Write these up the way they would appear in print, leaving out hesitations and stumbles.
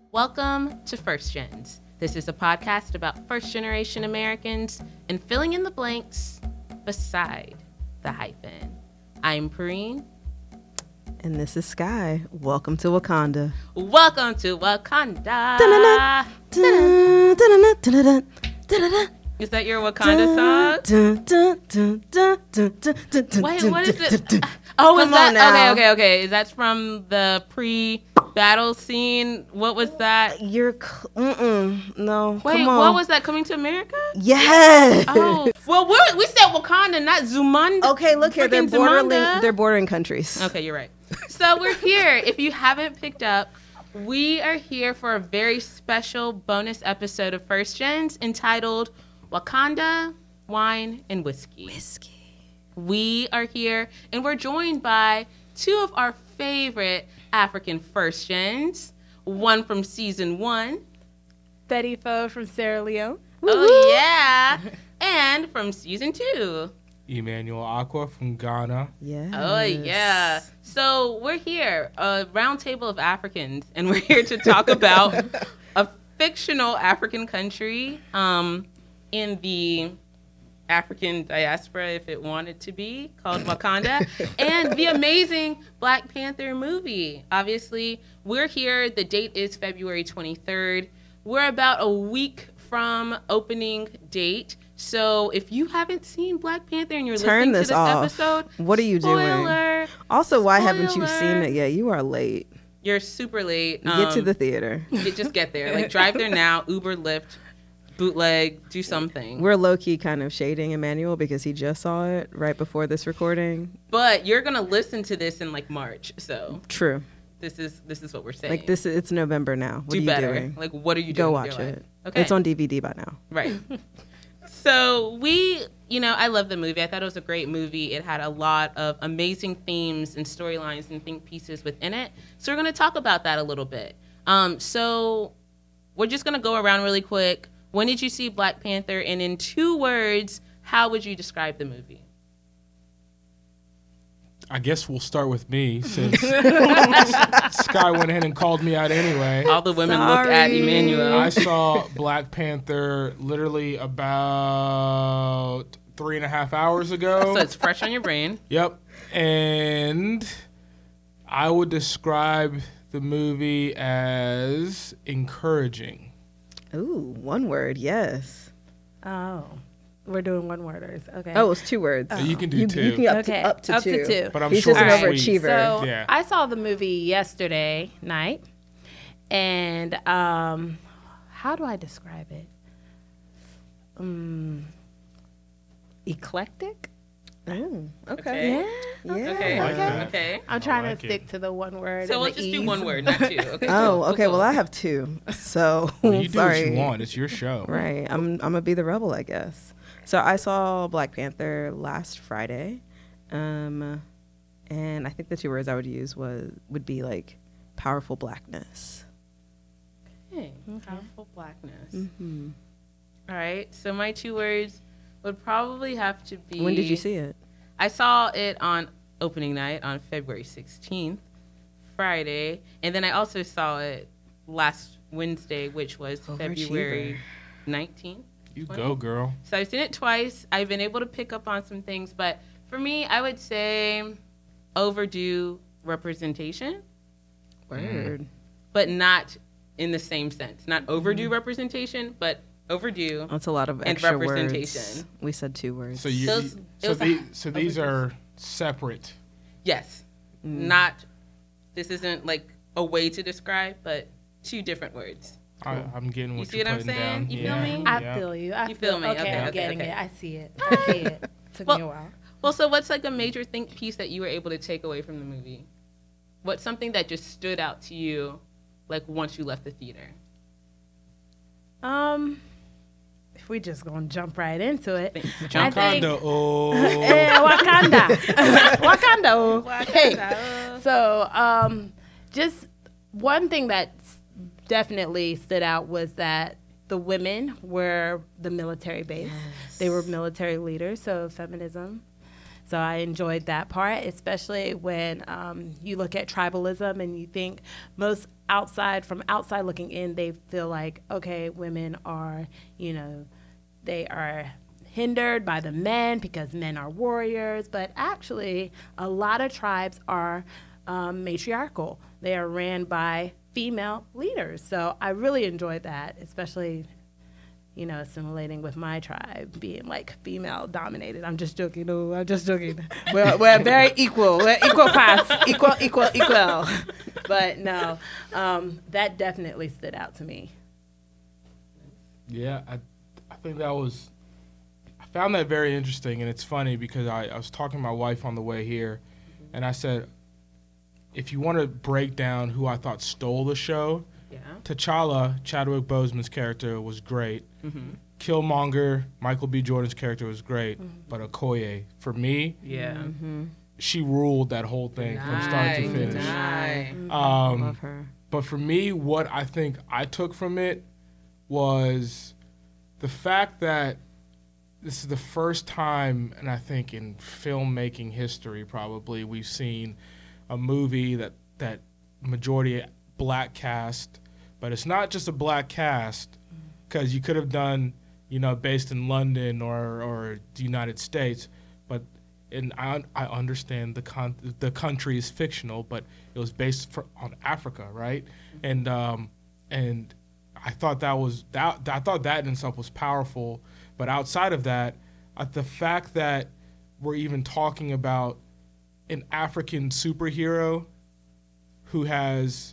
Welcome to First Gens. This is a podcast about first-generation Americans and filling in the blanks beside the hyphen. I'm Perrine. And this is Sky. Welcome to Wakanda. Welcome to Wakanda. Is that your Wakanda song? Wait, what is it? Oh, is that? Okay. Is that from the pre-battle scene? What was that? No. Wait, come on. what was that? Coming to America? Yes. Oh, well, we said Wakanda, not Zumanda. Okay, look here. They're Zumanda. They're bordering countries. Okay, you're right. So we're here. If you haven't picked up, we are here for a very special bonus episode of First Gens entitled Wakanda, Wine, and Whiskey. We are here, and we're joined by two of our favorite African First Gens. One from season 1. Betty Foe from Sierra Leone. Oh, yeah. And from season 2. Emmanuel Aqua from Ghana. Yes. Oh, yeah. So we're here, a round table of Africans, and we're here to talk about a fictional African country in the African diaspora, if it wanted to be, called Wakanda, and the amazing Black Panther movie. Obviously, we're here. The date is February 23rd. We're about a week from opening date. So if you haven't seen Black Panther and you're listening to this episode, what are you doing? Also, why haven't you seen it yet? You are late. You're super late. Get to the theater. Just get there. Like, drive there now, Uber, Lyft, bootleg, do something. We're low-key kind of shading Emmanuel because he just saw it right before this recording. But you're going to listen to this in, like, March, so. True. This is what we're saying. Like, it's November now. What are you doing? Like, what are you doing? Go watch it. Okay. It's on DVD by now. Right. So I love the movie. I thought it was a great movie. It had a lot of amazing themes and storylines and think pieces within it. So we're going to talk about that a little bit. So we're just going to go around really quick. When did you see Black Panther? And in 2 words, how would you describe the movie? I guess we'll start with me since Sky went ahead and called me out anyway. All the women look at Emmanuel. I saw Black Panther literally about 3.5 hours ago. So it's fresh on your brain. Yep. And I would describe the movie as encouraging. Ooh, 1 word, yes. Oh, we're doing 1 worders. Okay. Oh, it's 2 words. You can do 2. You can up to 2. But I'm He's short just an and sweet. overachiever. So Yeah. I saw the movie yesterday night, and how do I describe it? Eclectic. Oh, Okay. Yeah. Okay. I'm trying like to stick to the 1 word. So and we'll the just do ease. 1 word, not 2. Okay. Oh, okay. Cool. Well, I have 2. So You do sorry. what you want. It's your show. Right. I'm gonna be the rebel, I guess. So I saw Black Panther last Friday, and I think the 2 words I would use would be like powerful blackness. Okay. Powerful blackness. Mm-hmm. All right. So my 2 words would probably have to be. When did you see it? I saw it on opening night on February 16th, Friday, and then I also saw it last Wednesday, which was February 19th. You go, girl. So I've seen it twice. I've been able to pick up on some things, but for me, I would say overdue representation. Word. But not in the same sense. Not overdue representation, but overdue. That's a lot of And extra representation. words. We said 2 words. So these are separate. Yes. Not, this isn't like a way to describe, but 2 different words. I'm getting what You see you're what I'm putting saying? down. You feel me? I feel you. You feel me? Okay, Okay, I'm okay, getting okay. it. I see it. Took me a while. Well, so what's like a major think piece that you were able to take away from the movie? What's something that just stood out to you, like once you left the theater? If we just gonna jump right into it, Jump. I think- Wakanda, oh. Wakanda, Wakanda. oh. Hey. Wakanda. So, just one thing that definitely stood out was that the women were the military base. Yes. They were military leaders, so feminism. So I enjoyed that part, especially when you look at tribalism and you think most from outside looking in, they feel like, okay, women are, they are hindered by the men because men are warriors. But actually, a lot of tribes are matriarchal. They are ran by female leaders. So I really enjoyed that, especially assimilating with my tribe being like female dominated. I'm just joking. No, I'm just joking. We're very equal. We're equal parts. Equal. But no, that definitely stood out to me. Yeah, I think I found that very interesting, and it's funny because I was talking to my wife on the way here, and I said, if you want to break down who I thought stole the show, T'Challa, Chadwick Boseman's character, was great. Mm-hmm. Killmonger, Michael B. Jordan's character, was great. But Okoye, for me, she ruled that whole thing from start to finish. Love her. But for me, what I think I took from it was the fact that this is the first time, and I think in filmmaking history probably, we've seen a movie that majority black cast, but it's not just a black cast, because you could have done, based in London or the United States, but I understand the country is fictional, but it was based on Africa, right? And I thought I thought that in itself was powerful, but outside of that, the fact that we're even talking about an African superhero who is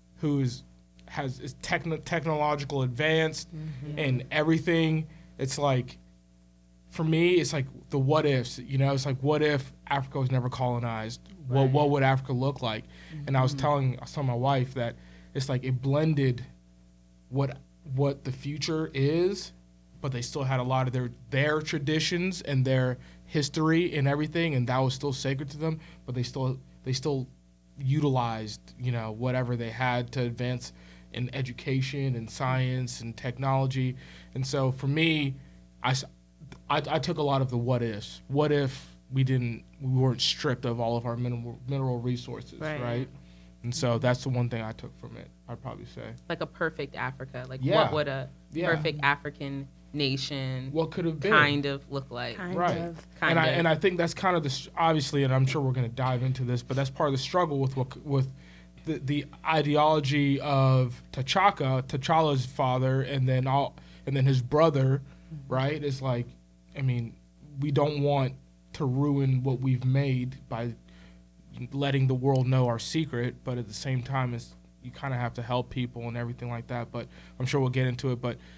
technological advanced and everything. It's like, for me, it's like the what ifs. It's like, what if Africa was never colonized? Right. What would Africa look like? And I was telling my wife that it's like it blended what the future is, but they still had a lot of their traditions and their history and everything, and that was still sacred to them. But they still utilized whatever they had to advance in education and science and technology. And so for me, I took a lot of the what ifs. What if we weren't stripped of all of our mineral resources, right? And so that's the one thing I took from it, I'd probably say. Like a perfect Africa. Like what would a perfect African nation what could have been kind of look like? And I think that's kind of obviously, and I'm sure we're going to dive into this, but that's part of the struggle with the ideology of T'Challa's father, and then his brother, right? It's like, I mean, we don't want to ruin what we've made by letting the world know our secret, but at the same time, you kind of have to help people and everything like that. But I'm sure we'll get into it. But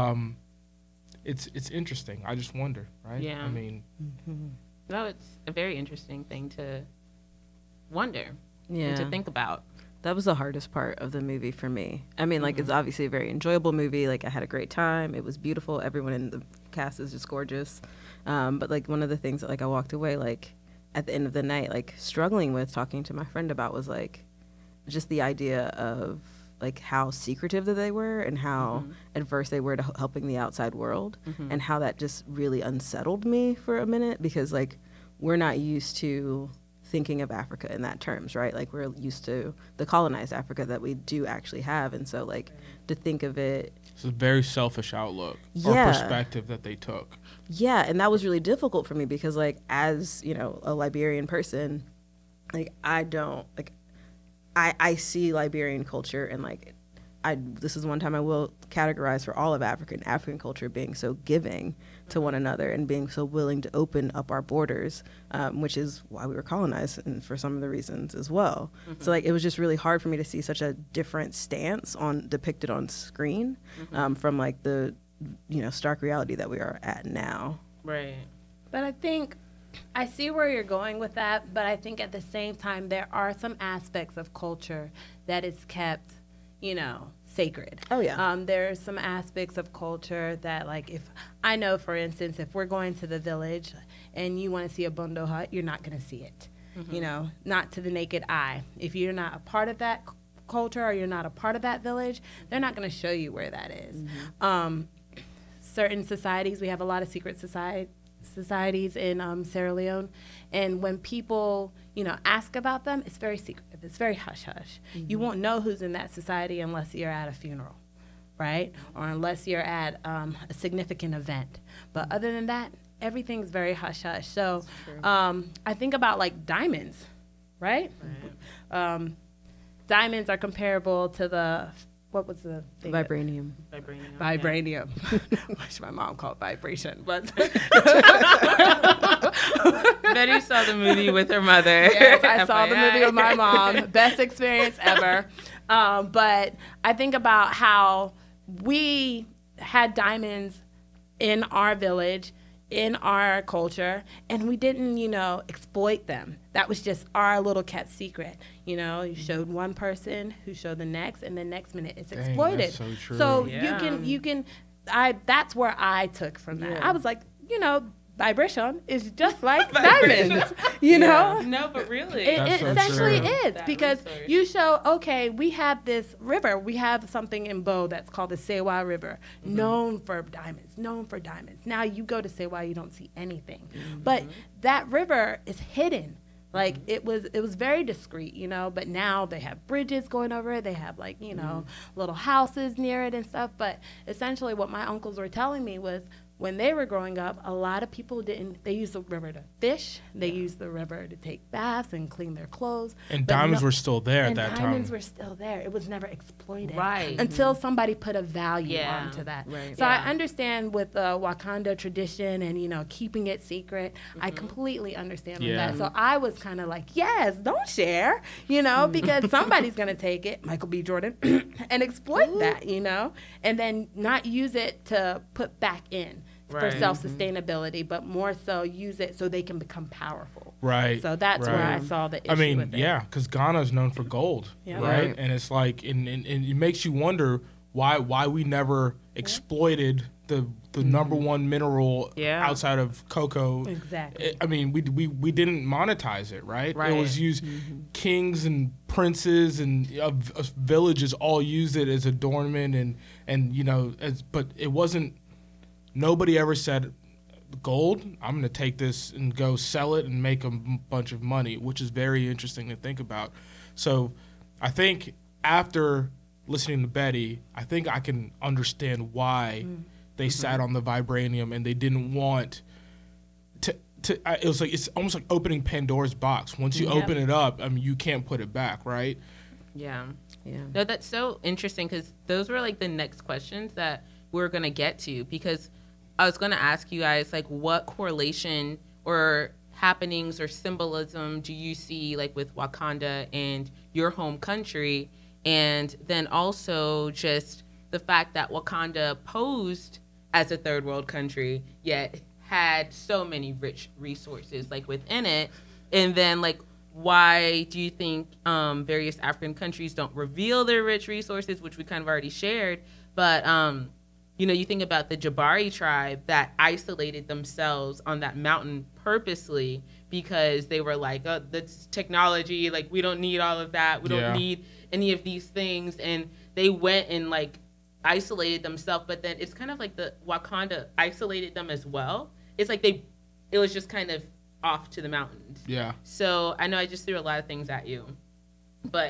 it's interesting. I just wonder, right? Yeah. I mean, no, it's a very interesting thing to wonder and to think about. That was the hardest part of the movie for me. I mean, like, it's obviously a very enjoyable movie. Like, I had a great time. It was beautiful. Everyone in the cast is just gorgeous. But, like, one of the things that, like, I walked away, like, at the end of the night, like, struggling with, talking to my friend about, was, like, just the idea of, like, how secretive that they were and how adverse they were to helping the outside world, and how that just really unsettled me for a minute, because, like, we're not used to thinking of Africa in that terms, right? Like, we're used to the colonized Africa that we do actually have. And so, like, to think of it, it's a very selfish outlook or perspective that they took. Yeah, and that was really difficult for me because, like, as, a Liberian person, like, I see Liberian culture, and, like, this is one time I will categorize for all of African culture being so giving to one another and being so willing to open up our borders, which is why we were colonized, and for some of the reasons as well. So, like, it was just really hard for me to see such a different stance depicted on screen from, like, the stark reality that we are at now. Right. But I think I see where you're going with that, but I think at the same time there are some aspects of culture that is kept, sacred. Oh, yeah. There are some aspects of culture that, like, if I know, for instance, if we're going to the village and you want to see a Bondo hut, you're not going to see it, not to the naked eye. If you're not a part of that culture or you're not a part of that village, they're not going to show you where that is. Certain societies, we have a lot of secret societies in Sierra Leone, and when people, ask about them, it's very secretive. It's very hush-hush. You won't know who's in that society unless you're at a funeral, right? Or unless you're at a significant event. But other than that, everything's very hush-hush. So I think about, like, diamonds, right? Diamonds are comparable to what was the thing? Vibranium. Vibranium. Which my mom called vibration. But Betty saw the movie with her mother. Yes, I saw the movie with my mom. Best experience ever. But I think about how we had diamonds in our village, in our culture, and we didn't, exploit them. That was just our little kept secret. You showed one person who showed the next, and the next minute it's exploited. That's so true. So Yeah. you can, that's where I took from that. Yeah. I was like, vibration is just like diamonds, know? No, but really. It That's so essentially true. is That because resource. you show, okay, we have this river. We have something in Bo that's called the Sewa River, known for diamonds, Now you go to Sewa, you don't see anything. But that river is hidden. Like it was very discreet, but now they have bridges going over it. They have little houses near it and stuff. But essentially what my uncles were telling me was, when they were growing up, a lot of people they used the river to fish. They used the river to take baths and clean their clothes. And But diamonds were still there at that And time. diamonds were still there. It was never exploited. Right. Until somebody put a value Yeah. onto that. Right. So Yeah. I understand with the Wakanda tradition and, keeping it secret. I completely understand with Yeah. that. So I was kind of like, yes, don't share, because somebody's going to take it, Michael B. Jordan, and exploit that, and then not use it to put back in. For Right. self-sustainability, but more so use it so they can become powerful. Right. So that's where I right. saw the issue I mean, with it. yeah, because Ghana is known for gold, Yeah. right? Right. And it's like, and it makes you wonder why we never exploited the number one mineral Yeah. outside of cocoa. Exactly. I mean, we didn't monetize it, right? Right. It was used. Kings and princes and villages all used it as adornment, but it wasn't. Nobody ever said, gold, I'm going to take this and go sell it and make a bunch of money, which is very interesting to think about. So I think after listening to Betty, I think I can understand why they sat on the vibranium and they didn't want to it was like, it's almost like opening Pandora's box. Once you open it up, I mean, you can't put it back, right? Yeah. Yeah. No, that's so interesting because those were like the next questions that we're going to get to, because I was going to ask you guys, like, what correlation or happenings or symbolism do you see, like, with Wakanda and your home country? And then also just the fact that Wakanda posed as a third world country, yet had so many rich resources, like, within it. And then, like, why do you think various African countries don't reveal their rich resources, which we kind of already shared, but you think about the Jabari tribe that isolated themselves on that mountain purposely because they were like, oh, that's technology. Like, we don't need all of that. We don't need any of these things. And they went and, like, isolated themselves. But then it's kind of like the Wakanda isolated them as well. It's like it was just kind of off to the mountains. Yeah. So I know I just threw a lot of things at you. But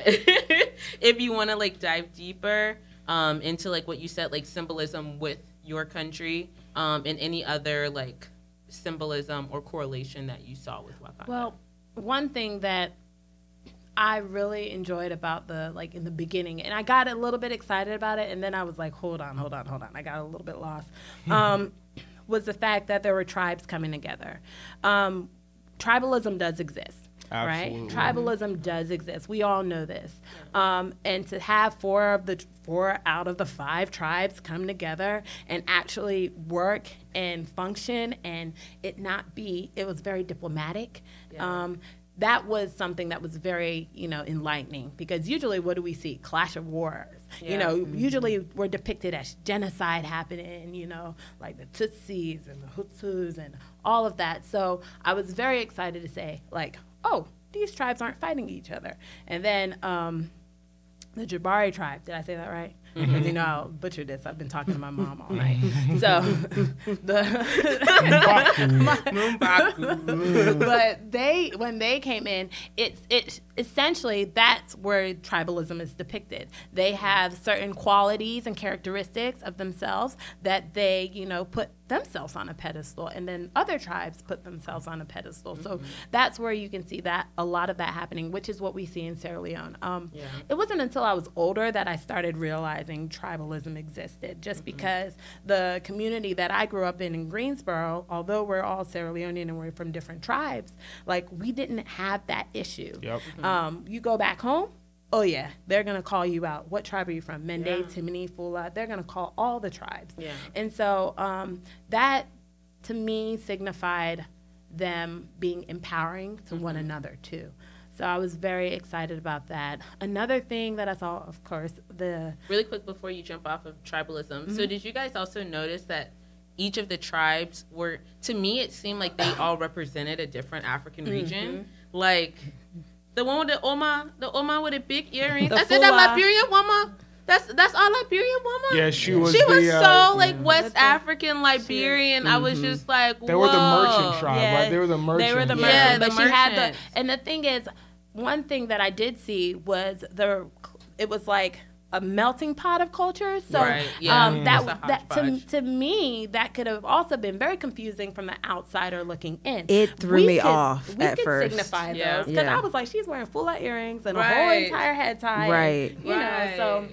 if you want to, like, dive deeper into, like, what you said, like, symbolism with your country, and any other, like, symbolism or correlation that you saw with Wakanda. Well, one thing that I really enjoyed about in the beginning, and I got a little bit excited about it, and then I was like, hold on. I got a little bit lost, was the fact that there were tribes coming together. Tribalism does exist. Absolutely. Right? Tribalism does exist. We all know this. And to have four out of the 5 tribes come together and actually work and function and it was very diplomatic. Yeah. That was something that was very, enlightening, because usually what do we see? Clash of wars. Yeah. Usually we're depicted as genocide happening, like the Tutsis and the Hutus and all of that. So I was very excited to say, like, oh, these tribes aren't fighting each other. And then the Jabari tribe, did I say that right? Because, you know, I'll butcher this. I've been talking to my mom all night. So, but when they came in, it's essentially that's where tribalism is depicted. They have certain qualities and characteristics of themselves that they, you know, put themselves on a pedestal, and then other tribes put themselves on a pedestal. So that's where you can see that a lot of that happening, which is what we see in Sierra Leone. It wasn't until I was older that I started realizing tribalism existed, just because the community that I grew up in Greensboro, although we're all Sierra Leonean and we're from different tribes, like we didn't have that issue. Yep. You go back home, oh yeah, they're going to call you out. What tribe are you from? Mende, Timini, Fula. They're going to call all the tribes. Yeah. And so that, to me, signified them being empowering to one another, too. So I was very excited about that. Another thing that I saw, of course, Really quick before you jump off of tribalism. So did you guys also notice that each of the tribes were, to me, it seemed like they all represented a different African region. Like... the one with the Oma with the big earrings. I said, that Liberian woman. That's all Liberian woman. Yeah, she was. She was so like West African Liberian. I was just like, whoa. They were the merchant tribe, right? They were the merchant. They were the merchant. Yeah, but the she had merchants. and the thing is, one thing that I did see was it was like a melting pot of cultures. So Right, yeah. that to me that could have also been very confusing from the outsider looking in. It threw me off we at could first. Signify Yeah. those because Yeah. I was like, she's wearing full earrings and a whole Right. entire head tie. Right. And, you know, so.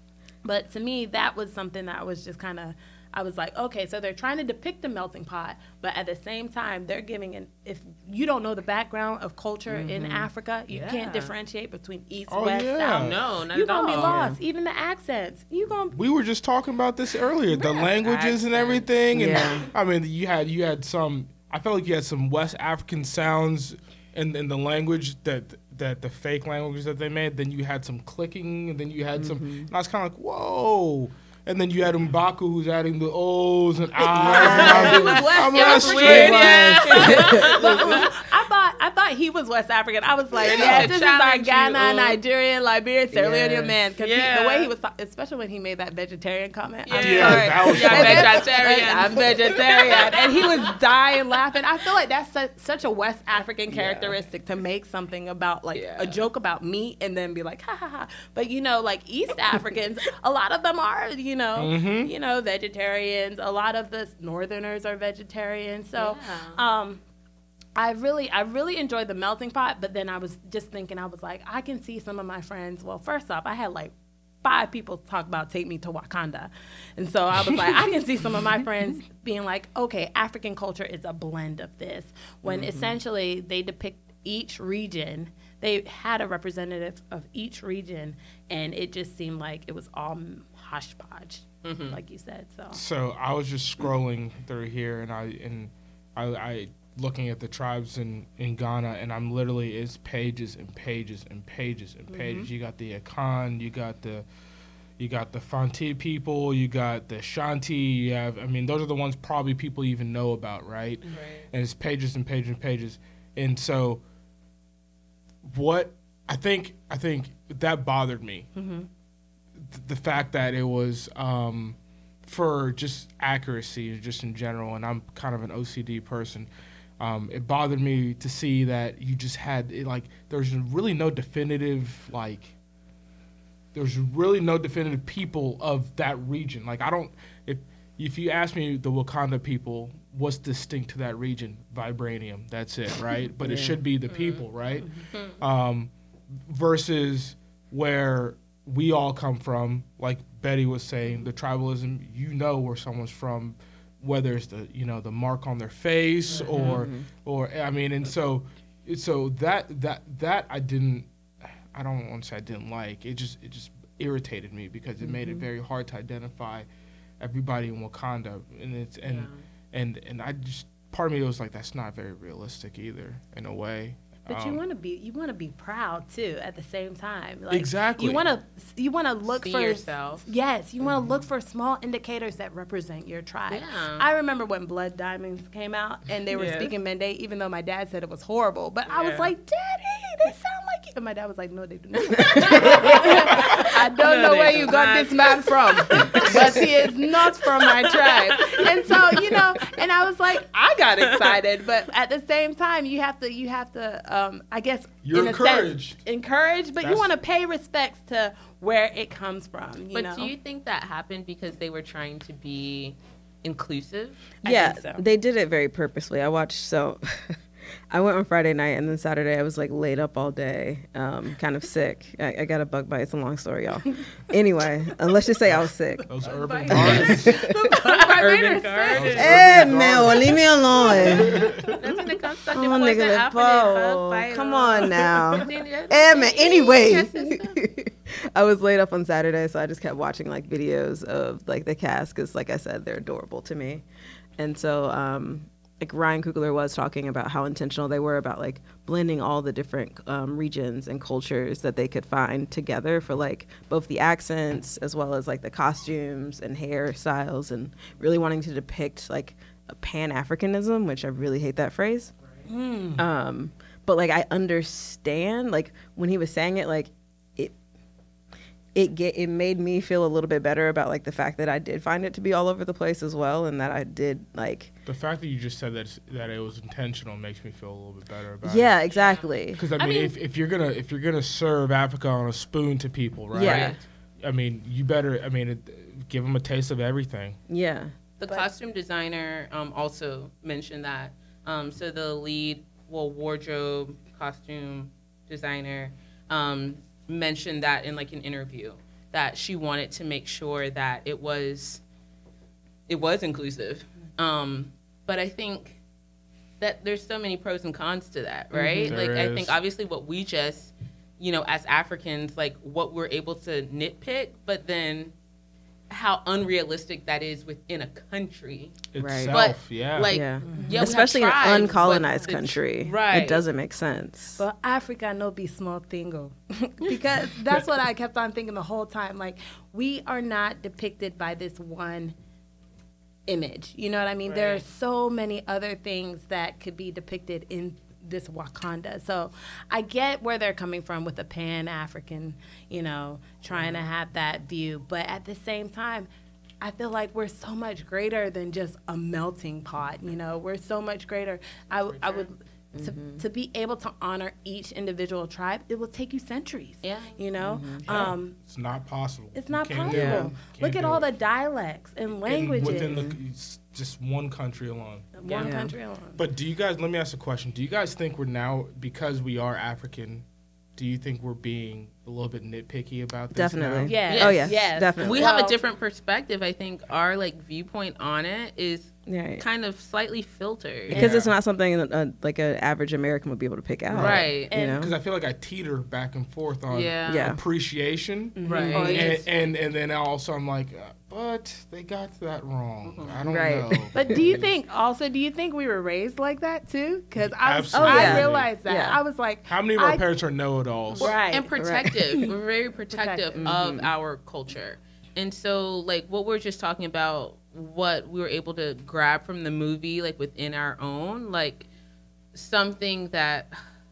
But to me, that was something that was just kind of. I was like, okay, so they're trying to depict a melting pot, but at the same time, they're giving if you don't know the background of culture in Africa, you can't differentiate between East, West, South. No, not You're at all. going to be lost. Even the accents. We were just talking about this earlier, the languages and everything. And Yeah. I mean, you had some. I felt like you had some West African sounds in the language that the fake languages that they made. Then you had some clicking, and then you had some. And I was kind of like, whoa. And then you had M'Baku, who's adding the O's and I's. He was West I'm African. straight I thought he was West African. I was like, Yeah, yes, this is our challenge you, Ghana, Nigerian, Liberian, Sierra Leonean man. Because the way he was, especially when he made that vegetarian comment. I'm Yeah, sorry. that was vegetarian. I'm vegetarian. And he was dying laughing. I feel like that's such a West African characteristic to make something about, like, a joke about meat and then be like, ha, ha, ha. But, you know, like, East Africans, a lot of them are, you know, vegetarians. A lot of the Northerners are vegetarians. So, I really enjoyed the melting pot, but then I was just thinking, I was like, I can see some of my friends. Well, first off, I had like 5 people talk about take me to Wakanda. And so I was like, I can see some of my friends being like, okay, African culture is a blend of this. When essentially they depict each region, they had a representative of each region, and it just seemed like it was all hodgepodge, like you said. So I was just scrolling through here, and I looking at the tribes in Ghana, and I'm literally, it's pages and pages and pages and pages. You got the Akan, you got the Fanti people, you got the Shanti, you have, I mean, those are the ones probably people even know about, right? And it's pages and pages and pages. And so what I think that bothered me. The fact that it was for just accuracy, just in general, and I'm kind of an OCD person. It bothered me to see that you just had there's really no definitive people of that region. Like, I don't, if you ask me the Wakanda people, what's distinct to that region? Vibranium, that's it, right? But it should be the people, right? Versus where we all come from, like Betty was saying, the tribalism, you know where someone's from, whether it's the mark on their face or I mean, and so that I don't want to say I didn't like. It just irritated me because it made it very hard to identify everybody in Wakanda, and I just, part of me was like, that's not very realistic either in a way. But you want to be proud too at the same time. Like, exactly. You want to look See for yourself. Yes, you want to look for small indicators that represent your tribe. Yeah. I remember when Blood Diamonds came out and they were speaking Mende, even though my dad said it was horrible. But I was like, Daddy, they sound like you. And my dad was like, no, they do not. I don't know where you got this man from, but he is not from my tribe. And so, and I was like, I got excited, but at the same time, you have to, I guess, You're encouraged. But you want to pay respects to where it comes from. But do you think that happened because they were trying to be inclusive? Yeah, I think so. they did it very purposely. I went on Friday night, and then Saturday I was like laid up all day, kind of sick. I got a bug bite. It's a long story, y'all. Anyway, let's just say I was sick. Those urban gardens. Urban gardens. Hey, man, leave me alone. Oh, Come on now. Hey, man, anyway. I was laid up on Saturday, so I just kept watching like videos of like the cast because, like I said, they're adorable to me. And so, like Ryan Coogler was talking about how intentional they were about like blending all the different regions and cultures that they could find together for like both the accents as well as like the costumes and hairstyles, and really wanting to depict like a Pan-Africanism, which I really hate that phrase. But like I understand, like when he was saying it, like it made me feel a little bit better about like the fact that I did find it to be all over the place as well, and that I did like The fact that you just said that it was intentional makes me feel a little bit better about it. yeah, exactly. Because I mean, if you're gonna serve Africa on a spoon to people, right? Yeah. I mean, you better. I mean, give them a taste of everything. Yeah. The costume designer also mentioned that. So the lead, wardrobe costume designer mentioned that in like an interview, that she wanted to make sure that it was inclusive. But I think that there's so many pros and cons to that, right? Mm-hmm. Like There I is. think obviously what we just, as Africans, like what we're able to nitpick, but then how unrealistic that is within a country. Itself, But, yeah. Like, Yeah. yeah, we Especially in have an tribes, uncolonized but country. right? It doesn't make sense. But Africa no be small thingo. Because that's what I kept on thinking the whole time. Like, we are not depicted by this one image. You know what I mean? There are Right. so many other things that could be depicted in this Wakanda. So I get where they're coming from with the Pan-African, trying to have that view. But at the same time, I feel like we're so much greater than just a melting pot. We're so much greater. I would to be able to honor each individual tribe, it will take you centuries. Yeah. It's not possible. It's You not can't possible. do it. Yeah. Can't Look at do all it. the dialects and And languages. within just one country alone. one Yeah. country alone. But do you guys? Let me ask a question. Do you guys think we're now, because we are African? Do you think we're being a little bit nitpicky about this? Definitely. now? Yes. Oh, yeah, Yes. definitely. We have a Well, different perspective. I think our like viewpoint on it is Yeah. kind of slightly filtered. Because Yeah. it's not something that, like an average American would be able to pick out. Right. You know? Because I feel like I teeter back and forth on Yeah. appreciation, Right. Oh, yes. and then also I'm like, but they got that wrong. I don't Right. know. But do you think we were raised like that too? Because Absolutely. I realized that. Yeah. I was like, How many of our parents are know-it-alls? Right. And protective. We're very protective Protective. of our culture. And so, like, what we're just talking about, what we were able to grab from the movie, like, within our own, like, something that,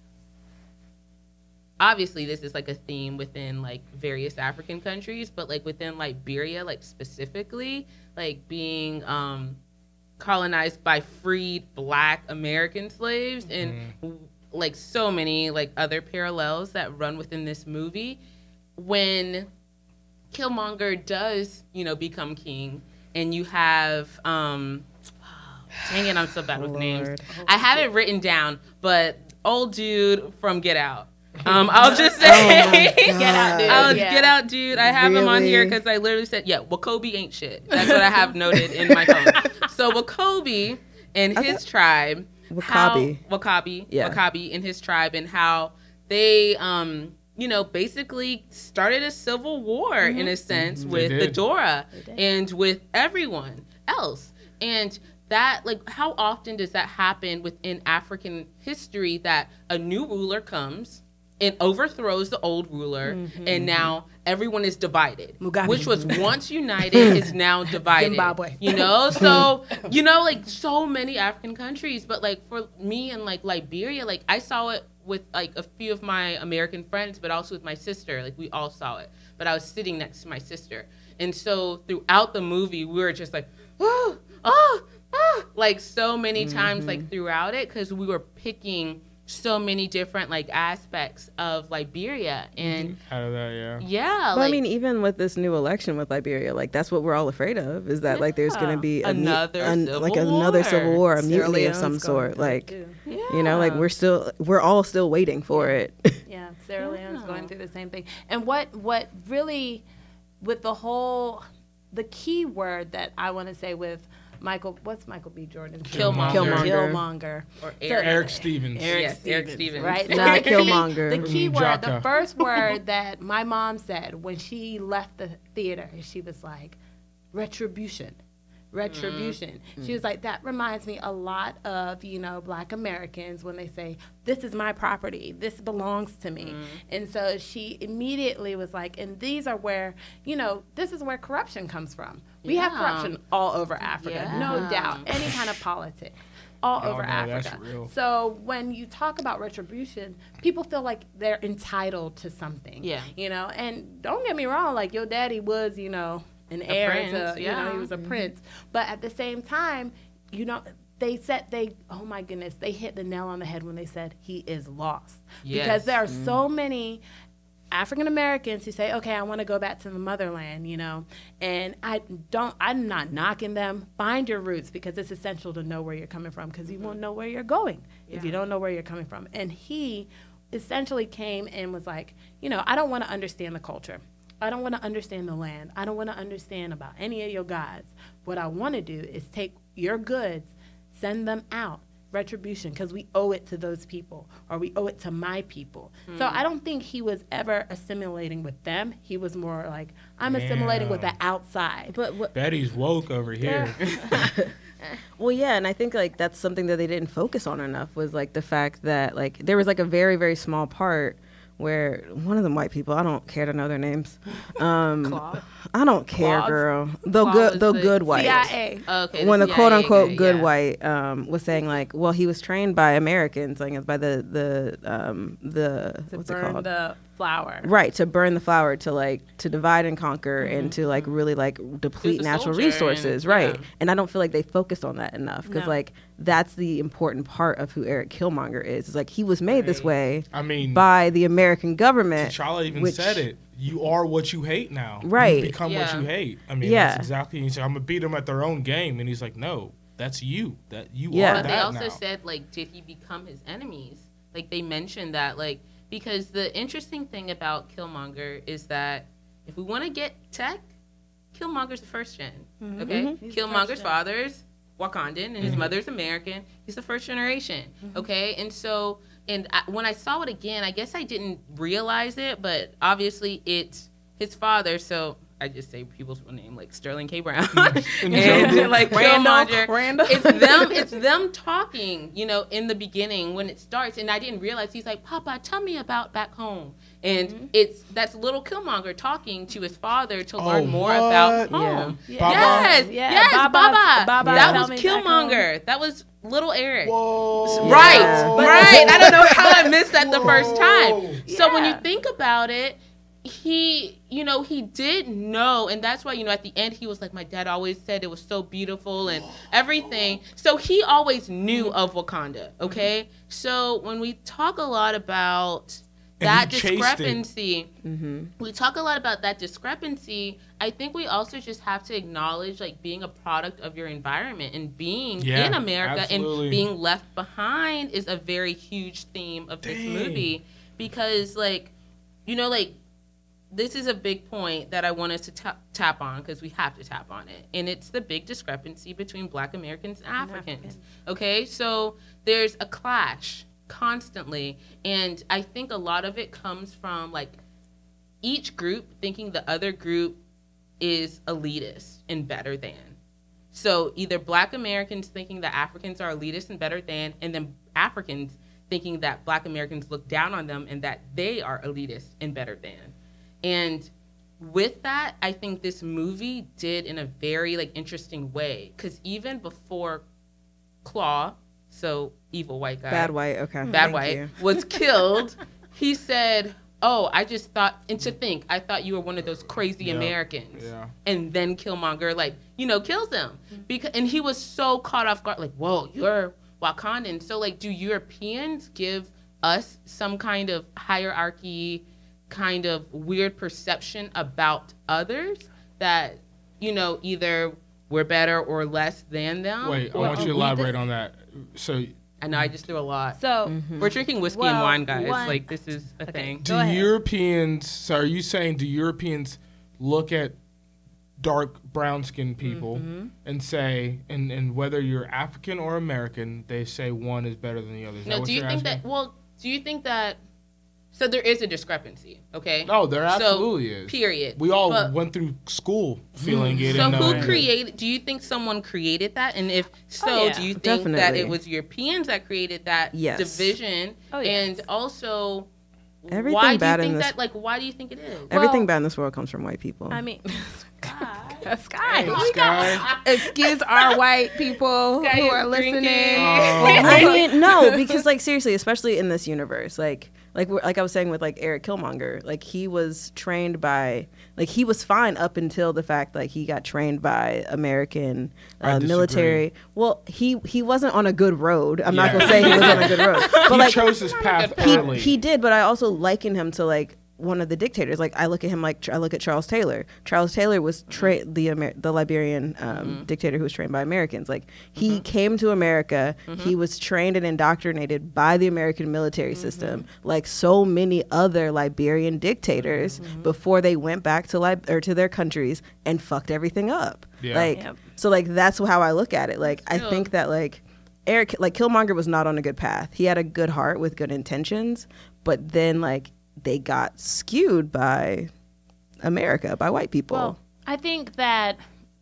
obviously, this is, like, a theme within, like, various African countries, but, like, within Liberia, like, specifically, like, being colonized by freed Black American slaves and, like, so many, like, other parallels that run within this movie. When Killmonger does, become king, and you have, dang it, I'm so bad with names. Lord. I have it written down, but old dude from Get Out. I'll just say, Get Out dude. Yeah. Get Out dude. I have him on here Really? because I literally said, W'Kabi ain't shit. That's what I have noted in my phone. So W'Kabi and his tribe, W'Kabi. W'Kabi, Yeah. W'Kabi and his tribe, and how they, basically started a civil war in a sense with They the did. Dora did. and with everyone else. And that, like, how often does that happen within African history, that a new ruler comes and overthrows the old ruler, and now everyone is divided, Mugabe. which was once united is now divided. Zimbabwe. So like so many African countries, but like for me and like Liberia, like I saw it with like a few of my American friends, but also with my sister. Like we all saw it, but I was sitting next to my sister, and so throughout the movie, we were just like, oh, oh, oh, like so many times, like throughout it, because we were picking so many different like aspects of Liberia, and Out of that, yeah, But like I mean, even with this new election with Liberia, like that's what we're all afraid of, is that like there's going to be Another civil war, a Sierra mutiny of Leone's some going sort. through it, Like, too. you know, like we're all still waiting for it. Yeah, Sierra Leone's going through the same thing. And what really, with the key word that I want to say with what's Michael B. Jordan's name? Killmonger. or Eric Stevens. Eric Stevens. Right? Not Killmonger. The key word, the Jaka. first word that my mom said when she left the theater, she was like, retribution. She was like, that reminds me a lot of, Black Americans when they say, this is my property, this belongs to me. And so she immediately was like, and these are where, this is where corruption comes from. We have corruption all over Africa, no doubt, any kind of politics. All over Africa. That's real. So when you talk about retribution, people feel like they're entitled to something. Yeah. And don't get me wrong, like your daddy was, an heir prince, to, yeah. he was a prince. But at the same time, they oh my goodness, they hit the nail on the head when they said he is lost. Yes. Because there are so many African Americans who say, okay, I want to go back to the motherland, and I'm not knocking them. Find your roots, because it's essential to know where you're coming from, because you won't know where you're going if you don't know where you're coming from. And he essentially came and was like, I don't want to understand the culture. I don't want to understand the land. I don't want to understand about any of your gods. What I want to do is take your goods, send them out, retribution, because we owe it to those people, or we owe it to my people. So I don't think he was ever assimilating with them. He was more like, I'm assimilating with the outside. But Betty's woke over here. well, yeah, and I think like that's something that they didn't focus on enough, was like the fact that like there was like a very, very small part where one of them white people, I don't care to know their names. I don't care, Claus? girl. The good white. CIA. Okay, When the CIA quote unquote guy, good yeah. white was saying like, well, he was trained by Americans, like by the To what's it burn called? the flower. Right, to burn the flower, to divide and conquer, and to like really like deplete the natural soldier resources, and- right? yeah. And I don't feel like they focused on that enough, because No. like that's the important part of who Eric Killmonger is. It's like he was made this way I mean, by the American government. T'Challa even which- said it. You are what you hate now. Right. You become what Yeah. you hate. I mean, Yeah. that's exactly. He said, I'm gonna beat them at their own game, and he's like, no, that's you. That you Yeah. are But that they also now. said, like, did he become his enemies? Like, they mentioned that, like, because the interesting thing about Killmonger is that if we want to get tech, Killmonger's the first gen, okay? He's the Killmonger's first gen. father's Wakandan and his mother's American. He's the first generation, okay? And so, when I saw it again, I guess I didn't realize it, but obviously it's his father, so I just say people's name like Sterling K. Brown and like Killmonger. Randall. It's them talking, in the beginning when it starts, and I didn't realize he's like, Papa, tell me about back home, and that's little Killmonger talking to his father to learn more what? about home. Yeah. Baba? Yes, Baba, Baba. Baba, That tell was me back home. Killmonger. That was little Eric. Whoa. Right, Yeah. right. I don't know how I missed that the first time. Whoa. So when you Yeah. think about it, he did know, and that's why, at the end he was like, my dad always said it was so beautiful and everything. So he always knew of Wakanda, okay? So when we talk a lot about And that he chased it. discrepancy, we talk a lot about that discrepancy. I think we also just have to acknowledge like being a product of your environment and being Yeah, in America absolutely. and being left behind is a very huge theme of this Dang. movie, because this is a big point that I want us to tap on, because we have to tap on it. And it's the big discrepancy between Black Americans and Africans. Okay? So there's a clash constantly. And I think a lot of it comes from like each group thinking the other group is elitist and better than. So either Black Americans thinking that Africans are elitist and better than, and then Africans thinking that Black Americans look down on them and that they are elitist and better than. And with that, I think this movie did in a very like interesting way, because even before Claw, so evil white guy, Bad white. Okay. bad Thank white, you. was killed, he said, "Oh, I just thought, and to think, I thought you were one of those crazy Yep. Americans." Yeah. And then Killmonger, like, kills him. And he was so caught off guard, like, whoa, you're Wakandan. So, like, do Europeans give us some kind of hierarchy, kind of weird perception about others that, either we're better or less than them? Wait, I or want you to we elaborate did- on that. So, I know I just threw a lot. So We're drinking whiskey and Well, wine, guys. one- Like, this is a Okay. thing. do Go ahead. Europeans? So, are you saying do Europeans look at dark brown skinned people and say, and whether you're African or American, they say one is better than the other? Is that No, what do you you're think asking? that, do you think that, so there is a discrepancy, okay? No, there So, absolutely is. Period. We all But- went through school feeling it. So and who knowing it. created? Do you think someone created that? And if so, Oh, yeah. do you think that Definitely. it was Europeans that created that Yes. division? Oh, yes. And also, Everything why do bad you in think this- that? Like, why do you think it is? Everything bad in this world comes from white people. I mean, Hey, Sky. Sky. Excuse our white people Sky who is are listening. drinking. I mean, no, because like seriously, especially in this universe, like I was saying with like Eric Killmonger, like he was trained by, like he was fine up until the fact like he got trained by American I disagree. military. Well, he wasn't on a good road. I'm not Yeah. gonna say he was on a good road, but He like chose his path early. he did. But I also liken him to like one of the dictators. Like I look at him like I look at Charles Taylor. Charles Taylor was the Liberian dictator who was trained by Americans. Like he came to America. He was trained and indoctrinated by the American military system, like so many other Liberian dictators before they went back to to their countries and fucked everything up. Yeah. Like Yep. so like that's how I look at it. Like I Still. think that like Killmonger was not on a good path. He had a good heart with good intentions, but then like they got skewed by America, by white people. Well, I think that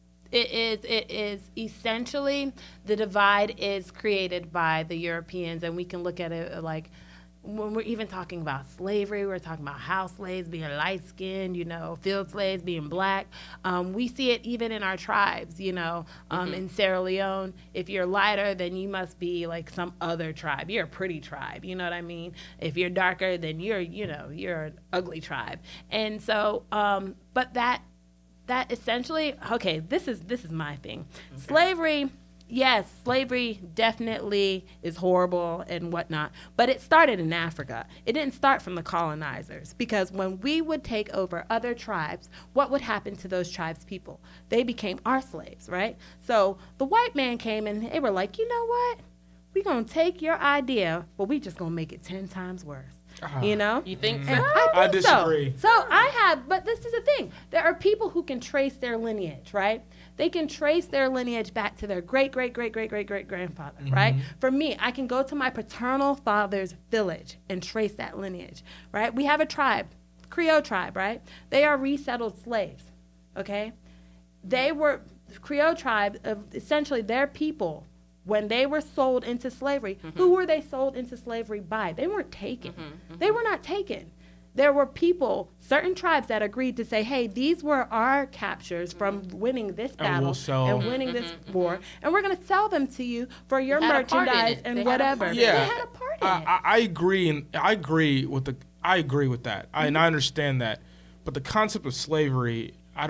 it is essentially the divide is created by the Europeans, and we can look at it like when we're even talking about slavery, we're talking about house slaves being light skinned, field slaves being black. We see it even in our tribes, in Sierra Leone. If you're lighter, then you must be like some other tribe. You're a pretty tribe, you know what I mean? If you're darker, then you're an ugly tribe. And so, but that essentially, okay, this is my thing. Okay. Slavery. Yes, slavery definitely is horrible and whatnot, but it started in Africa. It didn't start from the colonizers, because when we would take over other tribes, what would happen to those tribes' people? They became our slaves, right? So the white man came and they were like, you know what? We're going to take your idea, but we just going to make it 10 times worse. You think so? And I think disagree. So but this is the thing. There are people who can trace their lineage, right? They can trace their lineage back to their great, great, great, great, great, great grandfather, right? For me, I can go to my paternal father's village and trace that lineage, right? We have a tribe, Creole tribe, right? They are resettled slaves, okay? They were, Creole tribe, essentially their people, when they were sold into slavery, who were they sold into slavery by? They weren't taken. They were not taken. There were people, certain tribes that agreed to say, hey, these were our captures from winning this battle and winning this war, and we're going to sell them to you for your merchandise and whatever. Yeah, they had a part in it. I agree, and I agree with that. And I understand that, but the concept of slavery, I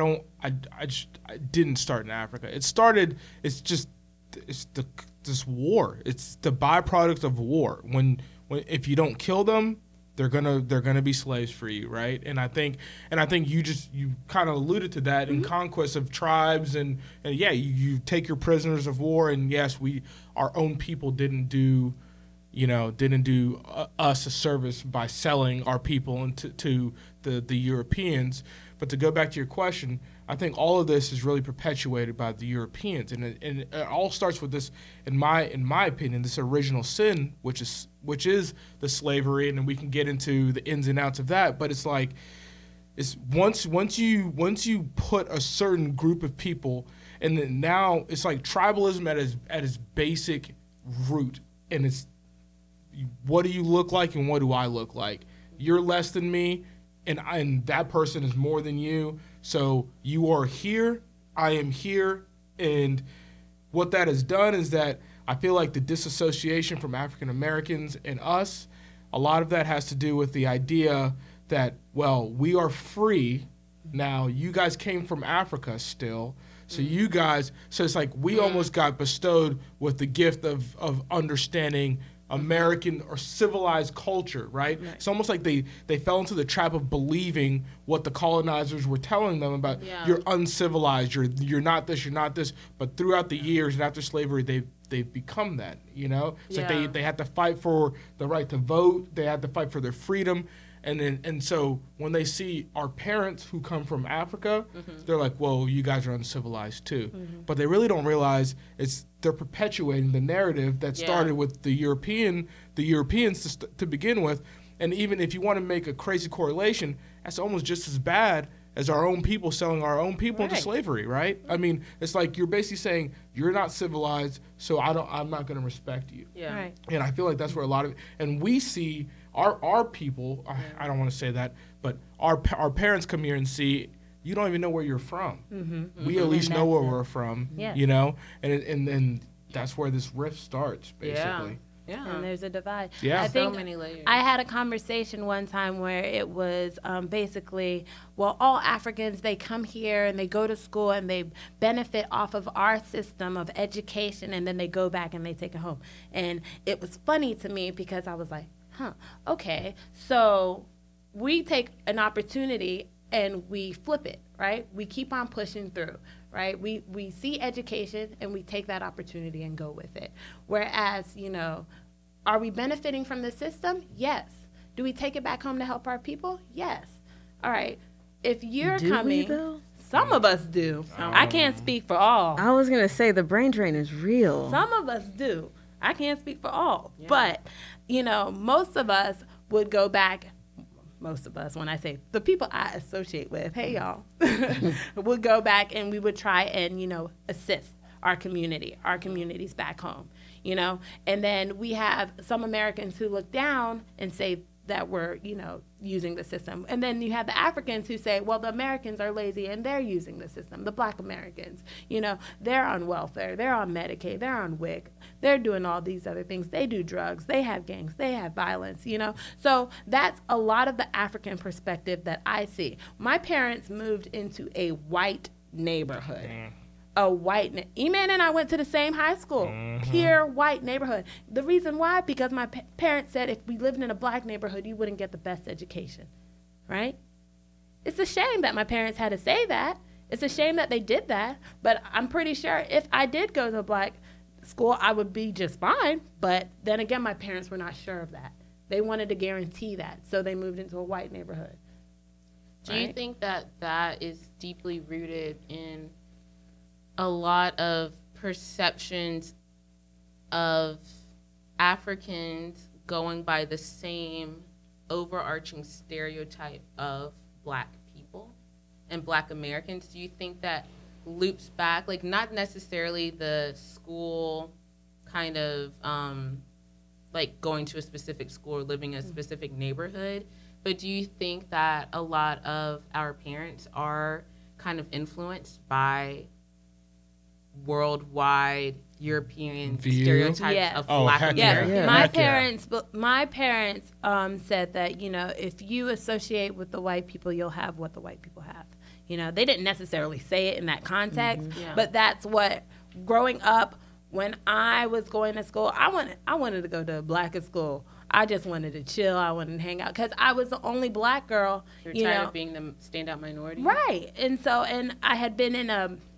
didn't start in Africa. It's this war. It's the byproduct of war. When if you don't kill them, they're gonna be slaves for you, right? And I think you kind of alluded to that in conquest of tribes, and yeah, you take your prisoners of war, and yes, our own people didn't do us a service by selling our people into the Europeans. But to go back to your question, I think all of this is really perpetuated by the Europeans, and it all starts with this, in my opinion, this original sin, which is the slavery, and then we can get into the ins and outs of that. But it's like, it's once you put a certain group of people, and then now it's like tribalism at its basic root, and it's what do you look like and what do I look like? You're less than me, and that person is more than you. So you are here, I am here, and what that has done is that I feel like the disassociation from African Americans and us, a lot of that has to do with the idea that, well, we are free now. You guys came from Africa still. So you guys, so it's like we almost got bestowed with the gift of understanding American or civilized culture, right? It's almost like they fell into the trap of believing what the colonizers were telling them about. You're uncivilized, you're not this, you're not this. But throughout the years and after slavery, they've become that, you know? It's like they had to fight for the right to vote, they had to fight for their freedom. And so when they see our parents who come from Africa, they're like, well, you guys are uncivilized too. But they really don't realize they're perpetuating the narrative that started with the Europeans to begin with. And even if you want to make a crazy correlation, that's almost just as bad as our own people selling our own people into slavery, right? I mean, it's like you're basically saying you're not civilized, so I'm not going to respect you. Yeah. Right. And I feel like that's where a lot of, and we see our people, I don't want to say that, but our parents come here and see, you don't even know where you're from. We at least know where we're from, you know? And that's where this rift starts, basically. Yeah. And there's a divide. Yeah. I think So many layers. I had a conversation one time where it was basically, well, all Africans, they come here and they go to school and they benefit off of our system of education, and then they go back and they take it home. And it was funny to me because I was like, okay, so we take an opportunity and we flip it, right? We keep on pushing through, right? We see education and we take that opportunity and go with it. Whereas, you know, are we benefiting from the system? Yes. Do we take it back home to help our people? Yes. All right. If you're coming, some of us do. I can't speak for all. I was going to say the brain drain is real. Some of us do. I can't speak for all. But, you know, most of us would go back. Most of us, when I say the people I associate with, hey, y'all, would go back and we would try and, you know, assist our communities back home, you know. And then we have some Americans who look down and say that we're, you know, using the system. And then you have the Africans who say, well, the Americans are lazy and they're using the system. The Black Americans, you know, they're on welfare, they're on Medicaid, they're on WIC, they're doing all these other things. They do drugs, they have gangs, they have violence, you know. So that's a lot of the African perspective that I see. My parents moved into a white neighborhood. E-Man and I went to the same high school, pure white neighborhood. The reason why, because my parents said if we lived in a Black neighborhood, you wouldn't get the best education, right? It's a shame that my parents had to say that. It's a shame that they did that, but I'm pretty sure if I did go to a Black school, I would be just fine. But then again, my parents were not sure of that. They wanted to guarantee that, so they moved into a white neighborhood. Do you think that is deeply rooted in a lot of perceptions of Africans going by the same overarching stereotype of Black people and Black Americans? Do you think that loops back, like not necessarily the school kind of like going to a specific school or living in a specific neighborhood, but do you think that a lot of our parents are kind of influenced by worldwide European stereotypes of Black Americans? My parents said that, you know, if you associate with the white people, you'll have what the white people have. You know, they didn't necessarily say it in that context, but that's what, growing up, when I was going to school, I wanted to go to a Black school. I just wanted to chill. I wanted to hang out because I was the only Black girl. You're tired of being the standout minority, right? And so, and I had been in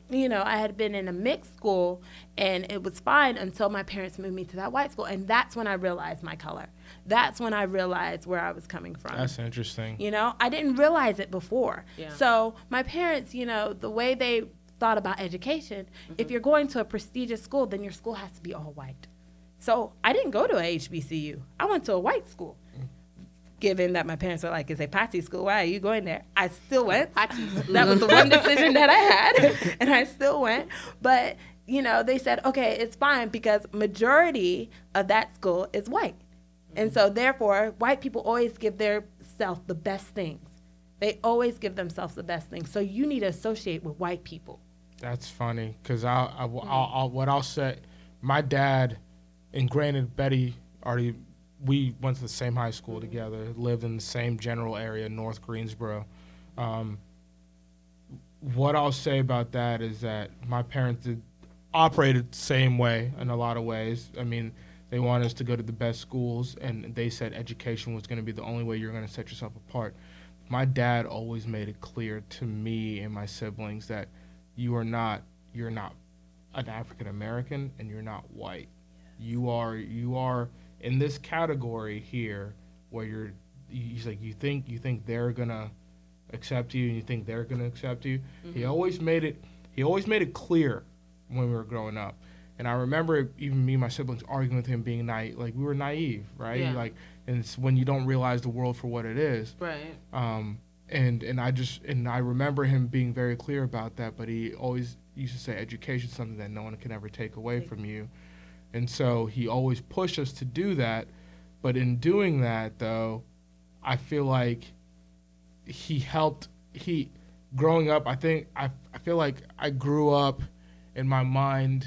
a mixed school, and it was fine until my parents moved me to that white school, and that's when I realized my color. That's when I realized where I was coming from. That's interesting. You know, I didn't realize it before. Yeah. So my parents, you know, the way they thought about education, if you're going to a prestigious school, then your school has to be all white. So I didn't go to a HBCU. I went to a white school. Given that my parents were like, it's a Patsy school, why are you going there? I still went. That was the one decision that I had, and I still went. But, you know, they said, okay, it's fine because majority of that school is white. And so, therefore, white people always give their self the best things. They always give themselves the best things. So you need to associate with white people. That's funny because what I'll say my dad, and granted, Betty we went to the same high school together, lived in the same general area, North Greensboro. What I'll say about that is that my parents operated the same way in a lot of ways. I mean, they wanted us to go to the best schools, and they said education was going to be the only way you're going to set yourself apart. My dad always made it clear to me and my siblings that you're not an African American and you're not white. You are in this category here where he's like, you think they're gonna accept you and you think they're gonna accept you. Mm-hmm. He always made it clear when we were growing up. And I remember even me and my siblings arguing with him, being naive. Like, we were naive, right? Yeah. Like, and it's when you don't realize the world for what it is. Right. And I remember him being very clear about that, but he always used to say education is something that no one can ever take away from you. And so he always pushed us to do that. But in doing that, though, I feel like growing up, I feel like I grew up in my mind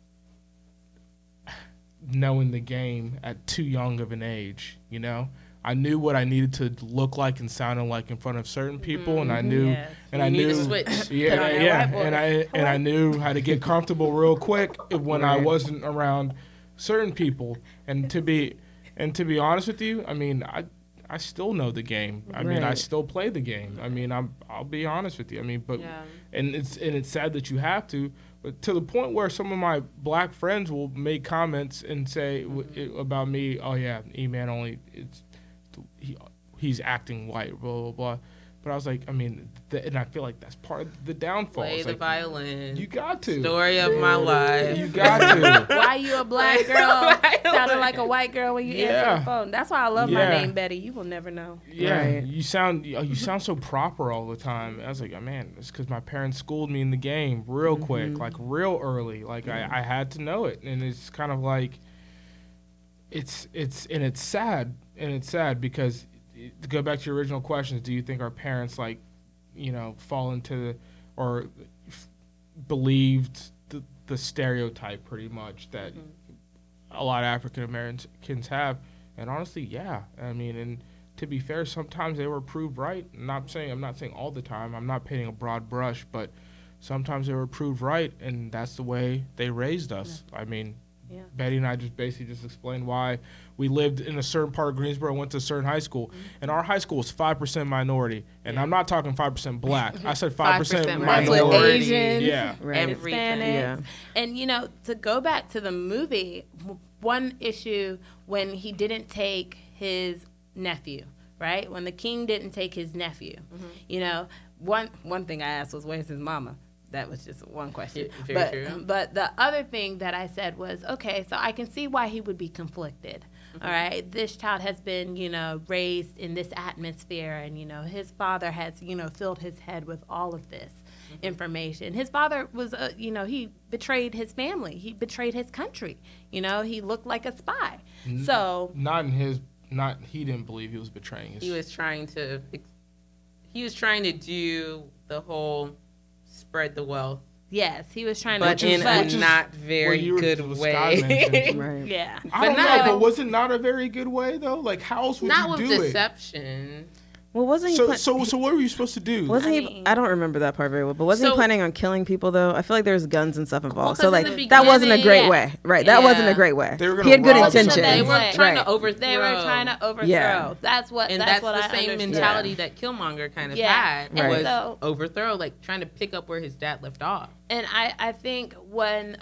knowing the game at too young of an age, you know? I knew what I needed to look like and sound like in front of certain people, and I knew, and I knew, and I knew how to get comfortable real quick when I wasn't around certain people. And to be honest with you, I mean, I still know the game. I mean, I still play the game. I mean, I'll be honest with you. I mean, but and it's sad that you have to. But to the point where some of my black friends will make comments and say about me, oh yeah, E-Man only he's acting white, blah blah blah. But I was like, I mean, and I feel like that's part of the downfall. Play the violin. You got to. Story of my life. You got to. Why you a black girl sounding like a white girl when you answer the phone? That's why I love my name, Betty. You will never know. Yeah, right. You sound so proper all the time. I was like, oh, man, it's because my parents schooled me in the game real quick, like real early. Like I had to know it, and it's kind of like it's sad, because. To go back to your original questions, do you think our parents fall into or believed the stereotype pretty much that a lot of African Americans have? And honestly, yeah. I mean, and to be fair, sometimes they were proved right. I'm not saying all the time. I'm not painting a broad brush, but sometimes they were proved right, and that's the way they raised us. Yeah. I mean, Betty and I just basically explained why we lived in a certain part of Greensboro, went to a certain high school, and our high school was 5% minority. And I'm not talking 5% black. I said 5% minority. Asians, everything. Hispanics. And, to go back to the movie, one issue when he didn't take his nephew, right? When the king didn't take his nephew, one thing I asked was, where's his mama? That was just one question. Very true. But the other thing that I said was, okay, so I can see why he would be conflicted. Mm-hmm. All right. This child has been, raised in this atmosphere, and, his father has, filled his head with all of this information. His father was, he betrayed his family. He betrayed his country. He looked like a spy. So he didn't believe he was betraying his. He was trying to do the whole spread the wealth. Yes, he was trying to, in a not very good way. Right. Yeah, I don't know, but was it not a very good way though? Like, how else would you do it? Not with deception. Well, wasn't he? So what were you supposed to do? Wasn't he? I don't remember that part very well. But wasn't he planning on killing people though? I feel like there's guns and stuff involved. So that wasn't a great way, right? That wasn't a great way. He had good intentions. They were trying to overthrow. They were trying to overthrow. Yeah. That's what the same mentality that Killmonger kind of had was overthrow, like trying to pick up where his dad left off. And I think when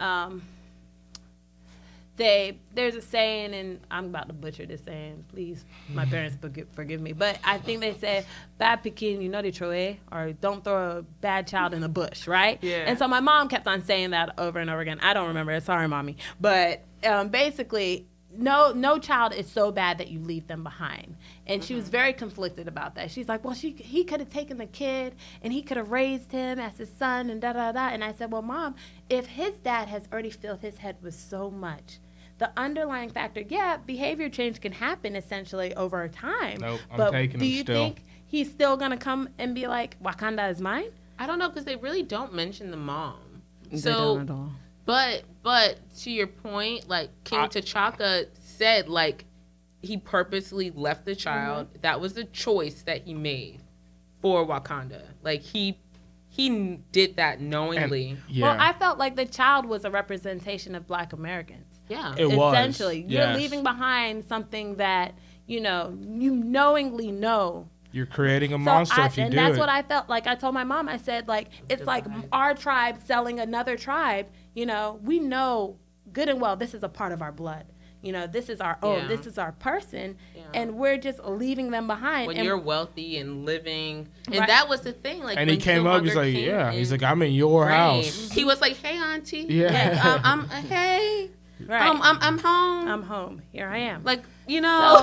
there's a saying, and I'm about to butcher this saying, please, my parents forgive me, but I think they say, bad pikin, they throw away, or don't throw a bad child in the bush, right? Yeah. And so my mom kept on saying that over and over again. I don't remember it. Sorry, Mommy. But basically, no child is so bad that you leave them behind. And she was very conflicted about that. She's like, well, he could have taken the kid, and he could have raised him as his son, and da-da-da. And I said, well, Mom, if his dad has already filled his head with so much, the underlying factor, behavior change can happen essentially over time. Nope, I'm taking him still. Do you think he's still going to come and be like, Wakanda is mine? I don't know, because they really don't mention the mom. They don't at all. But to your point, like King T'Chaka said, like he purposely left the child. That was a choice that he made for Wakanda. Like he did that knowingly. Well, I felt like the child was a representation of Black Americans. Yeah, it was. Essentially, you're leaving behind something that you knowingly know. You're creating a monster if you do it. And that's what I felt like. I told my mom, I said, like, it's like our tribe selling another tribe. We know good and well this is a part of our blood. This is our own. This is our person. Yeah. And we're just leaving them behind. When you're wealthy and living. And that was the thing. Like, and he came up, he's like, he's like, I'm in your house. He was like, hey, auntie. Yeah. Hey. Right. I'm home. I'm home. Here I am. Like, and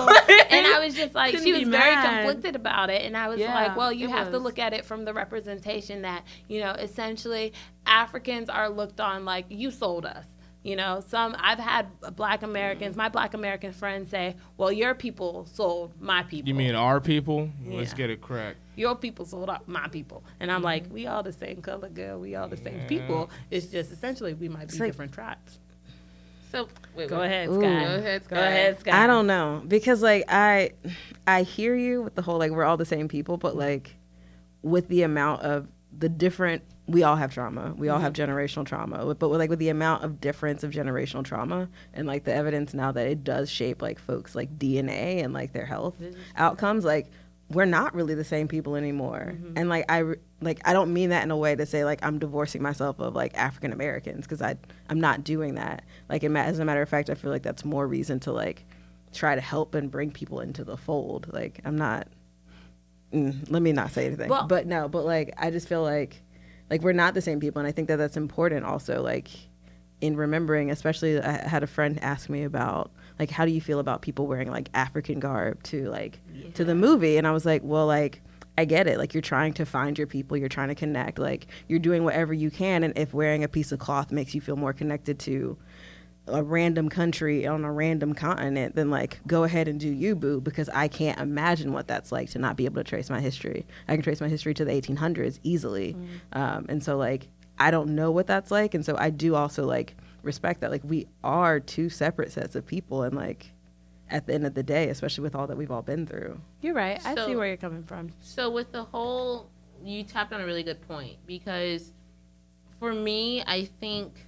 I was just like, she was very mad. Conflicted about it. And I was like, well, you have to look at it from the representation that, essentially Africans are looked on like, you sold us. I've had Black Americans, my Black American friends say, well, your people sold my people. You mean our people? Yeah. Let's get it correct. Your people sold out my people. And I'm like, we all the same color, girl. We all the same people. It's just essentially we might be different tribes. So go ahead, Sky. Go ahead, Sky. I don't know, because like I hear you with the whole like we're all the same people, but like with the amount of the different, we all have trauma, we all have generational trauma, but with the amount of difference of generational trauma and like the evidence now that it does shape like folks like DNA and like their health outcomes, like we're not really the same people anymore. And like I don't mean that in a way to say like I'm divorcing myself of like African Americans, because I'm not doing that. Like as a matter of fact, I feel like that's more reason to like try to help and bring people into the fold. Like I'm not. Let me not say anything. Well, but like I just feel like we're not the same people, and I think that that's important also. Like in remembering, especially I had a friend ask me about like how do you feel about people wearing like African garb to like to the movie, and I was like, well, like I get it. Like you're trying to find your people, you're trying to connect, like you're doing whatever you can, and if wearing a piece of cloth makes you feel more connected to a random country on a random continent, then like go ahead and do you, boo, because I can't imagine what that's like to not be able to trace my history. I can trace my history to the 1800s easily. And so like I don't know what that's like, and so I do also like respect that like we are two separate sets of people, and like at the end of the day, especially with all that we've all been through. You're right. I see where you're coming from. So with the whole, you tapped on a really good point, because for me, I think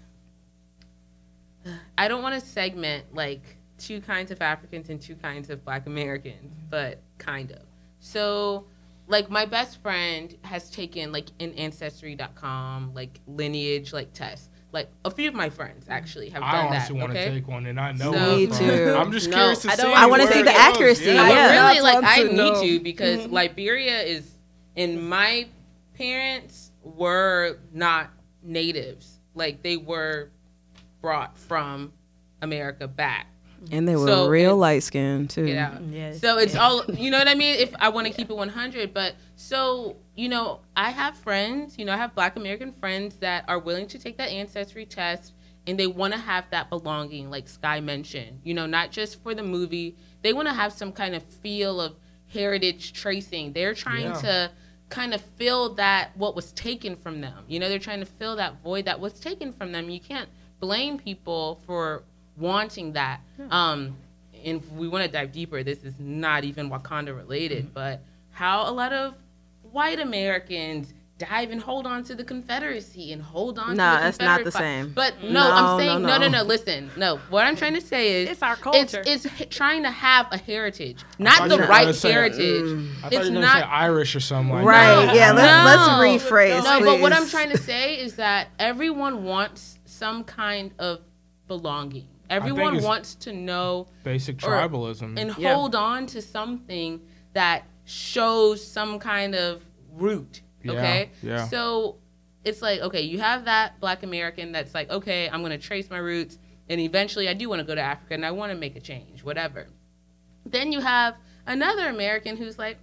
I don't want to segment like two kinds of Africans and two kinds of Black Americans, but kind of. So like my best friend has taken like an Ancestry.com like lineage like test. Like a few of my friends actually have done that. I honestly want to take one, and I know. Me too. I'm just curious to see. I want to see the accuracy. Yeah. I really like. I need to, because Liberia is, and my parents were not natives. Like they were brought from America back. And they were real light skinned too. Yeah. Yes. So it's all, you know what I mean? If I want to keep it 100, but so, I have friends, I have Black American friends that are willing to take that ancestry test, and they want to have that belonging, like Sky mentioned, not just for the movie. They want to have some kind of feel of heritage tracing. They're trying to kind of fill that, what was taken from them. They're trying to fill that void that was taken from them. You can't blame people for wanting that. And if we want to dive deeper, this is not even Wakanda related, but how a lot of white Americans dive and hold on to the Confederacy and hold on to the Confederate. No, it's not the same. But I'm saying, no, listen. No, what I'm trying to say is it's our culture. It's trying to have a heritage, not the right heritage. I thought you were going to say Irish or something like that. Right, yeah, let's rephrase. No, but what I'm trying to say is that everyone wants some kind of belonging. Everyone wants to know basic tribalism and hold on to something that shows some kind of root. Okay? Yeah. So it's like, okay, you have that Black American that's like, okay, I'm going to trace my roots, and eventually I do want to go to Africa and I want to make a change, whatever. Then you have another American who's like,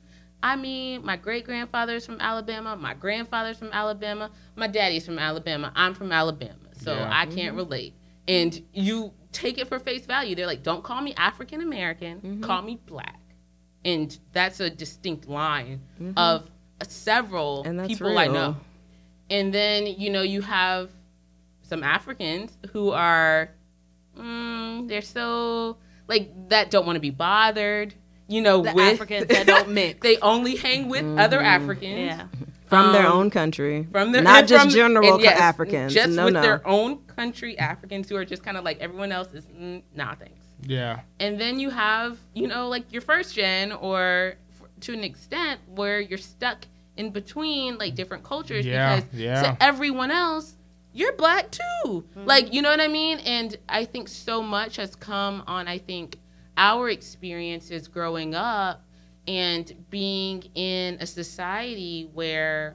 my great-grandfather's from Alabama, my grandfather's from Alabama, my daddy's from Alabama, I'm from Alabama, so I can't relate. And you take it for face value. They're like, don't call me African American, call me Black. And that's a distinct line of several people real. I know. And then, you have some Africans who are, they're so, like, that don't want to be bothered, you know, The with Africans that don't mix. They only hang with other Africans. Yeah. From their own country. From their, Not just from, general and yes, Africans. Just no, with no. their own country Africans who are just kind of like everyone else is, nah, thanks. Yeah. And then you have, you know, like your first gen or to an extent where you're stuck in between like different cultures because to everyone else, you're black too. Like, you know what I mean? And I think so much has come on, I think, our experiences growing up and being in a society where,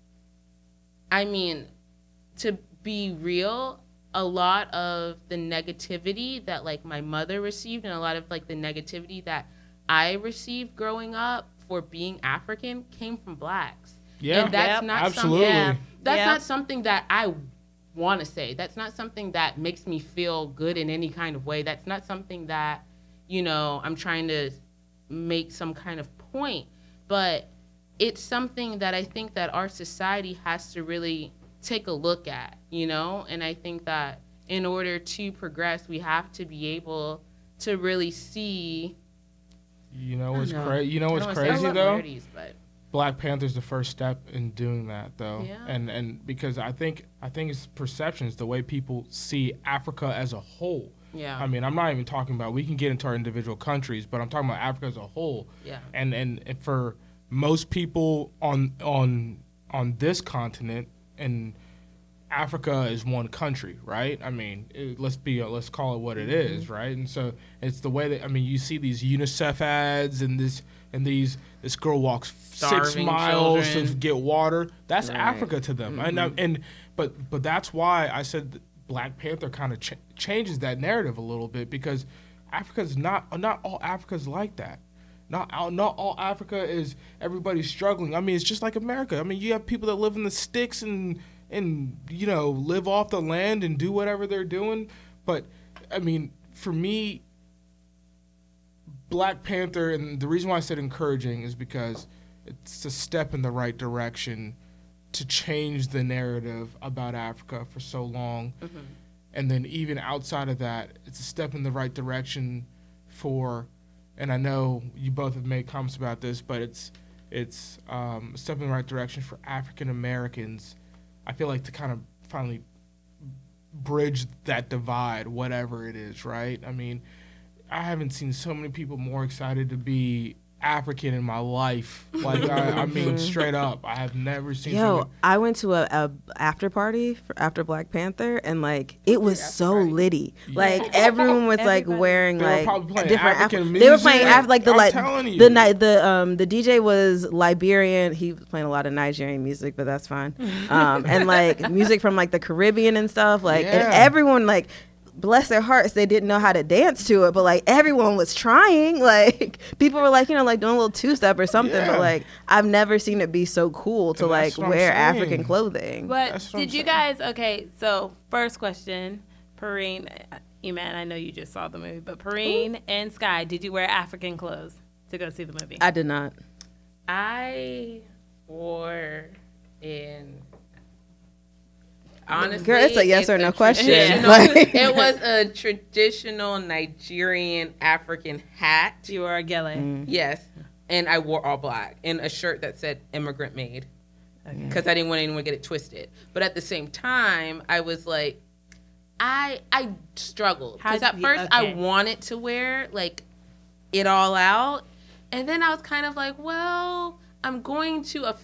I mean, to be real, a lot of the negativity that like my mother received and a lot of like the negativity that I received growing up for being African came from blacks. Yeah, and that's not absolutely. That's not something that I want to say. That's not something that makes me feel good in any kind of way. That's not something that, you know, I'm trying to make some kind of point. But it's something that I think that our society has to really take a look at, you know? And I think that in order to progress, we have to be able to really see. You know what's crazy? You know what's crazy though? But Black Panther's the first step in doing that, though. Yeah. And because I think it's perceptions, the way people see Africa as a whole. yeah, I mean, I'm not even talking about, we can get into our individual countries, but I'm talking about Africa as a whole. yeah, And for most people on this continent, and Africa is one country, right? I mean, let's call it what it is, right? And so it's the way that, I mean, you see these UNICEF ads and this girl walks Starving 6 miles children. to get water. That's Right. Africa to them. But that's why I said that Black Panther kind of changes that narrative a little bit, because Africa's not all Africa's like that. Not all Africa is everybody's struggling. I mean, it's just like America. I mean, you have people that live in the sticks and you know, live off the land and do whatever they're doing. But I mean, for me, Black Panther, and the reason why I said encouraging is because it's a step in the right direction to change the narrative about Africa for so long. Mm-hmm. And then even outside of that, it's a step in the right direction for, and I know you both have made comments about this, but it's a step in the right direction for African Americans, I feel like, to kind of finally bridge that divide, whatever it is, right? I mean, I haven't seen so many people more excited to be African in my life. Like, I mean, straight up, I have never seen. Yo, I went to a after party after Black Panther, and like it was so litty. Like everyone was like wearing They were like probably playing different African They were music. playing like the I'm like telling you. the night the DJ was Liberian. He was playing a lot of Nigerian music, but that's fine. And like music from like the Caribbean and stuff. Like and Yeah. everyone like. Bless their hearts, they didn't know how to dance to it, but like everyone was trying. Like people were like, you know, like doing a little two-step or something. Yeah. but like I've never seen it be so cool to And like that's what I'm wear saying. African clothing. But That's what I'm did you saying. guys, okay, so first question, Perrine, Iman, I know you just saw the movie, but Perrine and Sky, did you wear African clothes to go see the movie? I did not. I wore in. Honestly, Girl, it's a yes or no question. traditional- Like- It was a traditional Nigerian African hat. You were a gele. Yes, and I wore all black and a shirt that said "Immigrant Made" because I didn't want anyone to get it twisted. But at the same time, I was like, I struggled because at first I wanted to wear like it all out, and then I was kind of like, well, I'm going to a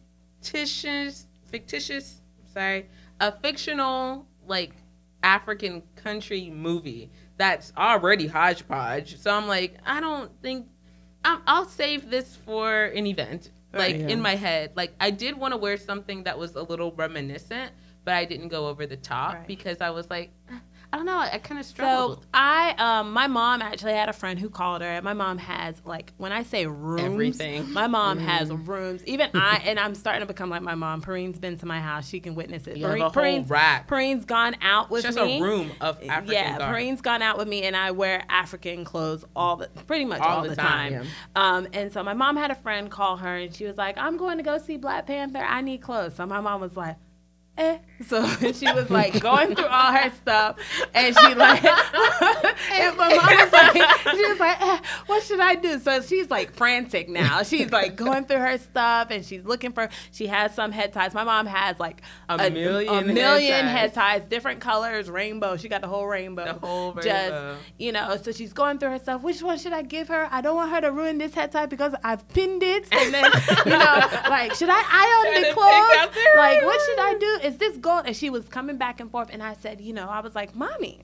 fictional like African country movie that's already hodgepodge. So I'm like, I don't think I'll save this for an event. Like in my head, like I did want to wear something that was a little reminiscent, but I didn't go over the top because I was like, I don't know. I kind of struggled. So my mom actually had a friend who called her, and my mom has like, when I say rooms, Everything. my mom has rooms. Even and I'm starting to become like my mom. Perrine's been to my house; she can witness it. You have a whole rack. Perrine's gone out with Just me. a room of African Yeah, garb. Perrine's gone out with me, and I wear African clothes pretty much All all the the time. time. And so my mom had a friend call her, and she was like, "I'm going to go see Black Panther. I need clothes." So my mom was like, So she was like going through all her stuff, and she like, and my mom was like, she was like, what should I do? So she's like frantic now. She's like going through her stuff, and she's looking for. She has some head ties. My mom has like a million head ties, different colors, rainbow. She got the whole rainbow. The whole rainbow. Just so she's going through her stuff. Which one should I give her? I don't want her to ruin this head tie because I've pinned it, and then like should I iron the clothes? Like what should I do? Is this gold? And she was coming back and forth, and I said, I was like, Mommy,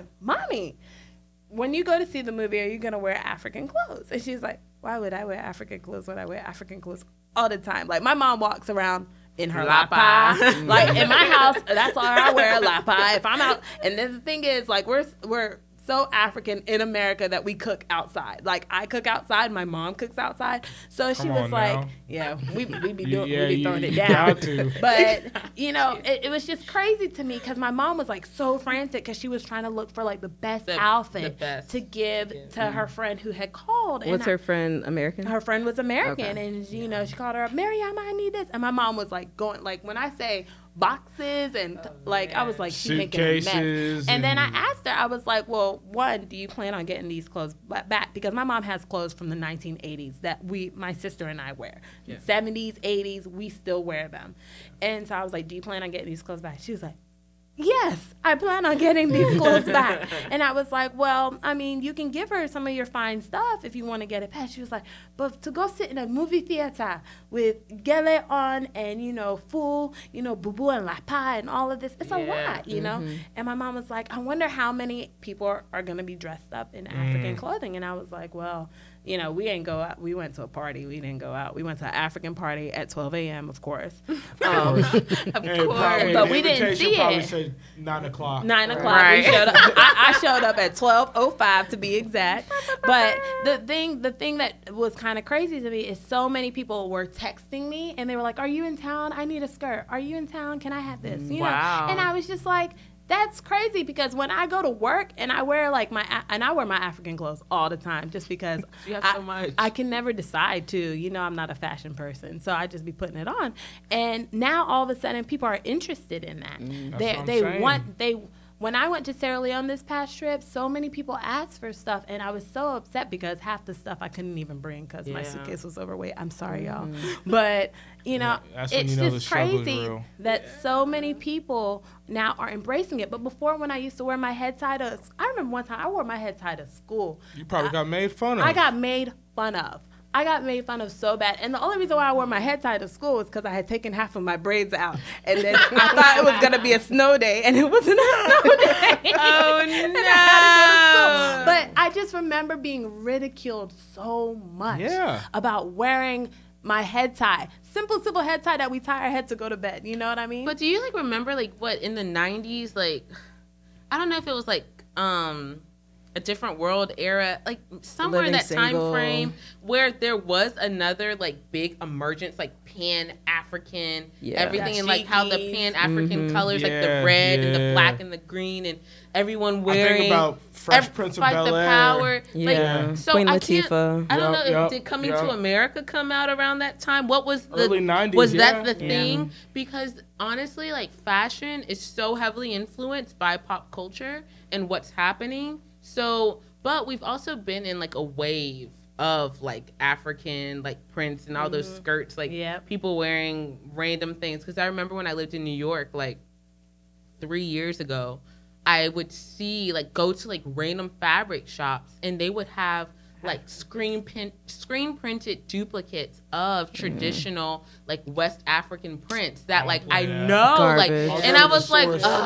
when you go to see the movie, are you gonna wear African clothes? And she's like, why would I wear African clothes when I wear African clothes all the time? Like my mom walks around in her lapa. Like in my house, that's all I wear, lapa. If I'm out, and then the thing is, like we're so African in America that we cook outside. Like I cook outside, my mom cooks outside. So she was like, now. yeah, we be throwing it down. But it was just crazy to me because my mom was like so frantic because she was trying to look for like the best outfit to give to her friend who had called. What's her friend American? Her friend was American, and she called her up, Mariam, I need this, and my mom was like going like when I say boxes and I was like, she's making a mess. And then I asked her, I was like, well, one, do you plan on getting these clothes back? Because my mom has clothes from the 1980s that my sister and I wear. 70s, 80s, we still wear them. And so I was like, do you plan on getting these clothes back? She was like, yes, I plan on getting these clothes back. And I was like, well, I mean, you can give her some of your fine stuff if you want to get it back. She was like, but to go sit in a movie theater with gele on and, full, bubu and lapa and all of this, it's a lot, And my mom was like, I wonder how many people are going to be dressed up in African clothing. And I was like, well, we didn't go out. We went to a party. We didn't go out. We went to an African party at 12 a.m., of course. Of course. But we didn't see it. Said 9 o'clock. 9 o'clock. Right. We showed up. I showed up at 12:05 to be exact. But the thing that was kind of crazy to me is so many people were texting me and they were like, "Are you in town? I need a skirt. Are you in town? Can I have this?" Wow. And I was just like, that's crazy because when I go to work and I wear I wear my African clothes all the time just because you have so much. I can never decide to. I'm not a fashion person, so I just be putting it on. And now all of a sudden people are interested in that. When I went to Sierra Leone this past trip, so many people asked for stuff, and I was so upset because half the stuff I couldn't even bring because my suitcase was overweight. I'm sorry, y'all. But, it's just crazy that so many people now are embracing it. But before, when I used to wear my head tie I remember one time I wore my head tie to school. You probably got made fun of. I got made fun of. I got made fun of so bad. And the only reason why I wore my head tie to school was because I had taken half of my braids out. And then I thought it was going to be a snow day, and it wasn't a snow day. Oh, no. And I had to go to school. But I just remember being ridiculed so much about wearing my head tie. Simple head tie that we tie our head to go to bed. You know what I mean? But do you, remember, what, in the 90s, I don't know if it was, a different world era, somewhere Living in that single. time frame where there was another big emergence, Pan-African, everything, and how the Pan-African colors, the red and the black and the green, and everyone wearing. I think about Fresh Prince of Bel-Air. The power. Yeah. So Queen I Latifah. don't know. Did Coming to America come out around that time? What was the early 90s? Was that the thing? Because honestly, fashion is so heavily influenced by pop culture and what's happening. So, but we've also been in a wave of African prints and all those skirts, people wearing random things. Because I remember when I lived in New York 3 years ago, I would see go to random fabric shops and they would have screen printed duplicates of traditional West African prints that I know Garbage. and I was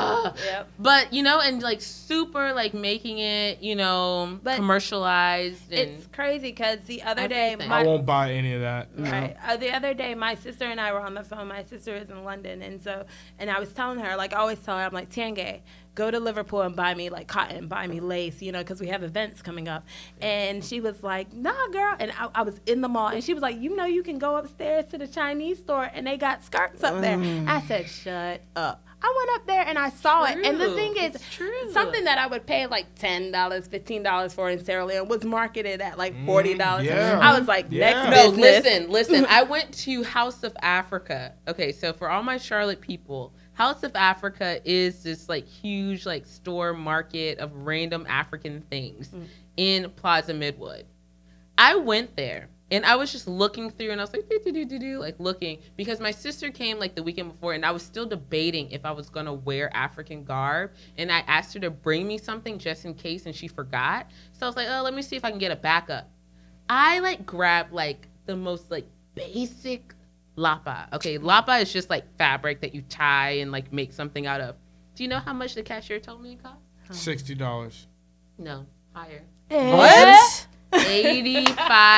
but and super making it commercialized. And it's crazy because the other day I won't buy any of that. Right. The other day my sister and I were on the phone. My sister is in London, and I was telling her I always tell her, I'm like, Tiange, go to Liverpool and buy me cotton, buy me lace, because we have events coming up. And she was like, nah, girl. And I was in the mall, and she was like, you can go upstairs to the Chinese store, and they got skirts up there. I said, shut up. I went up there and I saw it. And the thing is, something that I would pay $10, $15 for in Sierra Leone was marketed at $40. Yeah. I was like, next No, business. listen. I went to House of Africa. Okay, so for all my Charlotte people, House of Africa is this like huge like store market of random African things in Plaza Midwood. I went there and I was just looking through and I was like, like looking, because my sister came like the weekend before and I was still debating if I was going to wear African garb. And I asked her to bring me something just in case and she forgot. So I was like, oh, let me see if I can get a backup. I like grabbed like the most like basic lapa. Okay, lapa is just like fabric that you tie and like make something out of. Do you know how much the cashier told me it cost? $60. No, higher. What? $85.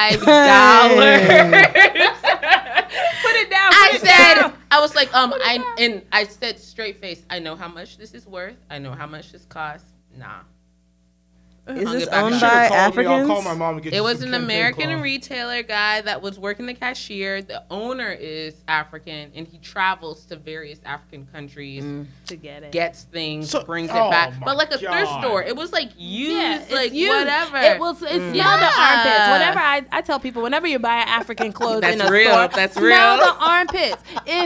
Put it down. I was like, I said straight face, I know how much this is worth. I know how much this costs. Nah. Is Hung this it back owned up. by I'll Africans? call my mom and get It you was some an kente American cloth. retailer guy that was working the cashier. The owner is African, and he travels to various African countries, to get it. gets things, So- brings oh it back. my But like a thrift God. store, it was like used, it's like used. whatever. It will. It smell the armpits. Whenever I tell people, whenever you buy African clothes That's in a real. store, That's smell real. the armpits.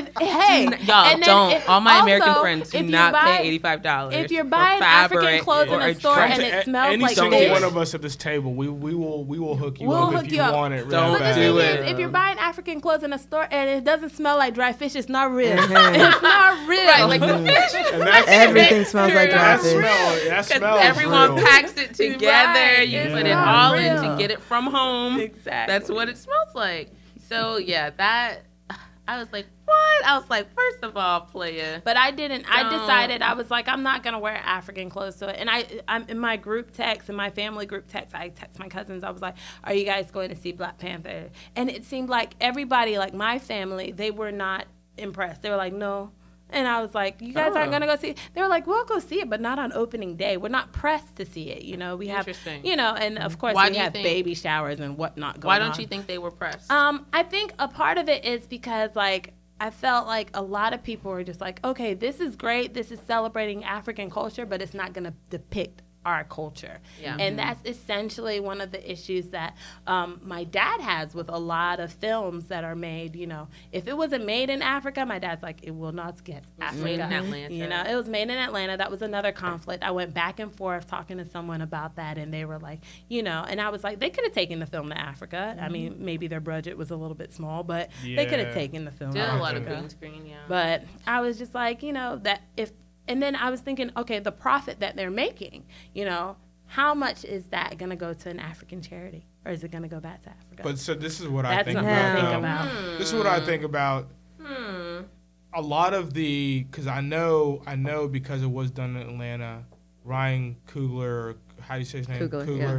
Y'all and then don't. All my American also, friends do if you not buy- pay $85. if you're for buying African fabric clothes in or a store dress. and it smells any like single fish. one of us at this table, we will hook you We'll up hook if you you up. want it. Don't But the do thing it. is, if you're buying African clothes in a store and it doesn't smell like dry fish, it's not real. It's not real. Right, like the fish. And that's, Everything smells like dry that fish. smell. That Because smells everyone real. packs it together. Right, You it's put it not all in real. to get it from home. Exactly. That's what it smells like. So yeah, that I was like, what? I was like, first of all, playa. But I didn't. I Don't. decided I was like, I'm not gonna wear African clothes to it. And I'm in my group text, in my family group text. I text my cousins. I was like, "Are you guys going to see Black Panther?" And it seemed like everybody, like my family, they were not impressed. They were like, "No." And I was like, "You guys aren't gonna go see it?" They were like, "We'll go see it, but not on opening day. We're not pressed to see it. You know, we have, Interesting. you know, and of course Why we do you have think- baby showers and whatnot going Why on." don't you think they were pressed? I think a part of it is because, like, I felt like a lot of people were just like, okay, this is great. This is celebrating African culture, but it's not going to depict our culture. Yeah. And that's essentially one of the issues that my dad has with a lot of films that are made. You know, if it wasn't made in Africa, my dad's like, it will not get Africa. made in Atlanta. You know, it was made in Atlanta. That was another conflict. I went back and forth talking to someone about that, and they were like, you know, and I was like, they could have taken the film to Africa. I mean, maybe their budget was a little bit small, but they could have Yeah. taken the film Did to a lot of Africa. green screen, yeah. But I was just like, you know, that if, and then I was thinking, okay, the profit that they're making, you know, how much is that going to go to an African charity, or is it going to go back to Africa? But so this is what I That's think something about. to think though. about. This is what I think about. A lot of the, because I know because it was done in Atlanta, Ryan Coogler, how do you say his name? Coogler, yeah.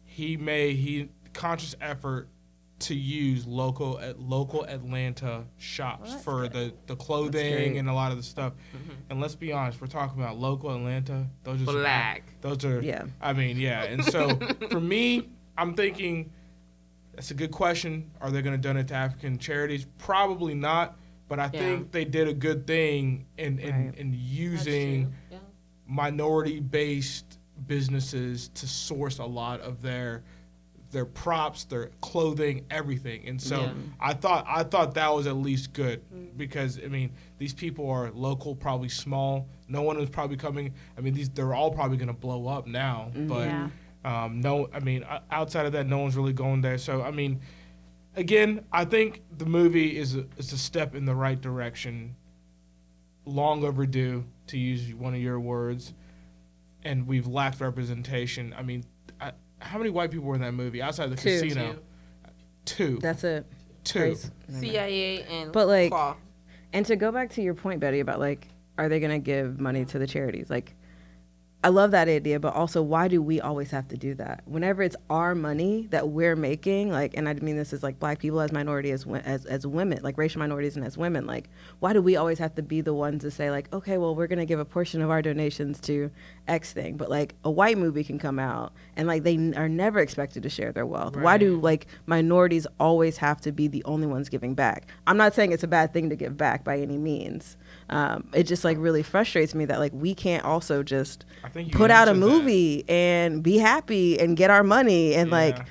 He conscious effort to use local Atlanta shops that's for good. the clothing great. and a lot of the stuff. And let's be honest, we're talking about local Atlanta. Those are some- Black. those are Yeah. I mean, yeah. And so for me, I'm thinking that's a good question. Are they going to donate to African charities? Probably not. But I think they did a good thing in Right. using Yeah. minority-based businesses to source a lot of their props, their clothing, everything. And so Yeah. I thought that was at least good because I mean these people are local, probably small. No one was probably coming. I mean they're all probably going to blow up now, but Yeah. no, I mean outside of that, no one's really going there. So I mean, again, I think the movie is a step in the right direction. Long overdue, to use one of your words, and we've lacked representation. I mean, how many white people were in that movie outside the Two. casino? Two. That's it. Two. Praise. CIA and But, like, Claw. And to go back to your point, Betty, about like, are they going to give money to the charities? Like, I love that idea, but also, why do we always have to do that? Whenever it's our money that we're making, like, and I mean this is like Black people as minority, as women, like racial minorities and as women, like, why do we always have to be the ones to say like, okay, well, we're going to give a portion of our donations to X thing, but like a white movie can come out and like they are never expected to share their wealth. Right. Why do like minorities always have to be the only ones giving back? I'm not saying it's a bad thing to give back by any means. It just like really frustrates me that like we can't also just I think you put out a answered that. movie and be happy and get our money and like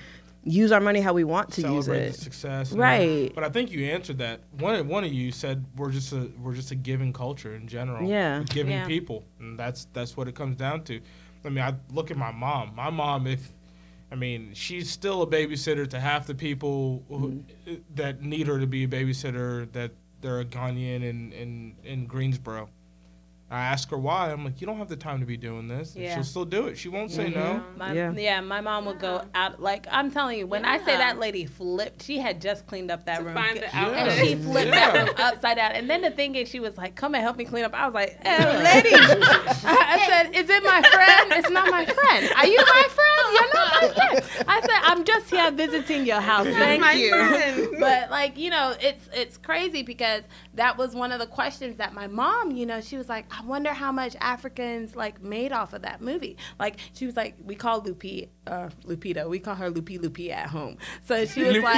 use our money how we want to use celebrate it. the success. and Right. everything. But I think you answered that. One of you said we're just a giving culture in general. Yeah. We're giving Yeah. people, and that's what it comes down to. I mean, I look at my mom. My mom, she's still a babysitter to half the people that need her to be a babysitter. That they're a Ghanaian in Greensboro. I ask her why. I'm like, you don't have the time to be doing this. And Yeah. she'll still do it. She won't say no. My mom would go out. Like, I'm telling you, when I say that lady flipped, she had just cleaned up that room. find the And outlet. she flipped that room upside down. And then the thing is, she was like, come and help me clean up. I was like, lady. I said, is it my friend? It's not my friend. Are you my friend? You're not my friend. I said, I'm just here visiting your house. Thank you. But, like, you know, it's crazy because that was one of the questions that my mom, you know, she was like, I wonder how much Africans like made off of that movie. Like she was like, we call Lupita, we call her Lupi at home. So she was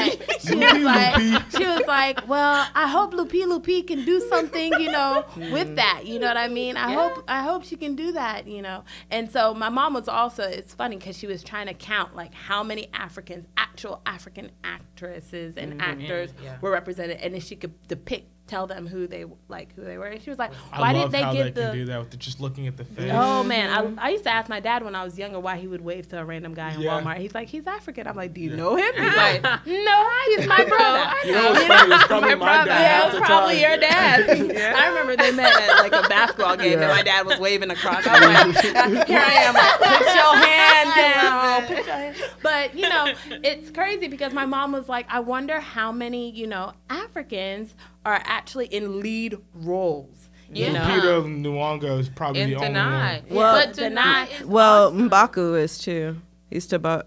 like, well, I hope Lupi can do something, you know, with that. You know what I mean? I hope she can do that, you know. And so my mom was also, it's funny because she was trying to count like how many actual African actresses and actors were represented, and if she could tell them who they were. And she was like, why did they get can do that with just looking at the face. Oh man, I used to ask my dad when I was younger why he would wave to a random guy in Walmart. He's like, he's African. I'm like, do you know him? He's like, no, he's my brother. You know what's funny? It's probably my dad. Yeah, half it's the probably time. your dad. I remember they met at like a basketball game and my dad was waving across. I'm like, here I am, like, put your hand down. Put your hand. But, you know, it's crazy because my mom was like, I wonder how many, you know, Africans are actually in lead roles. You know? Lupita Nyong'o is probably And the only Deny. one. Well, But Deny is Well, awesome. M'Baku is too. He's from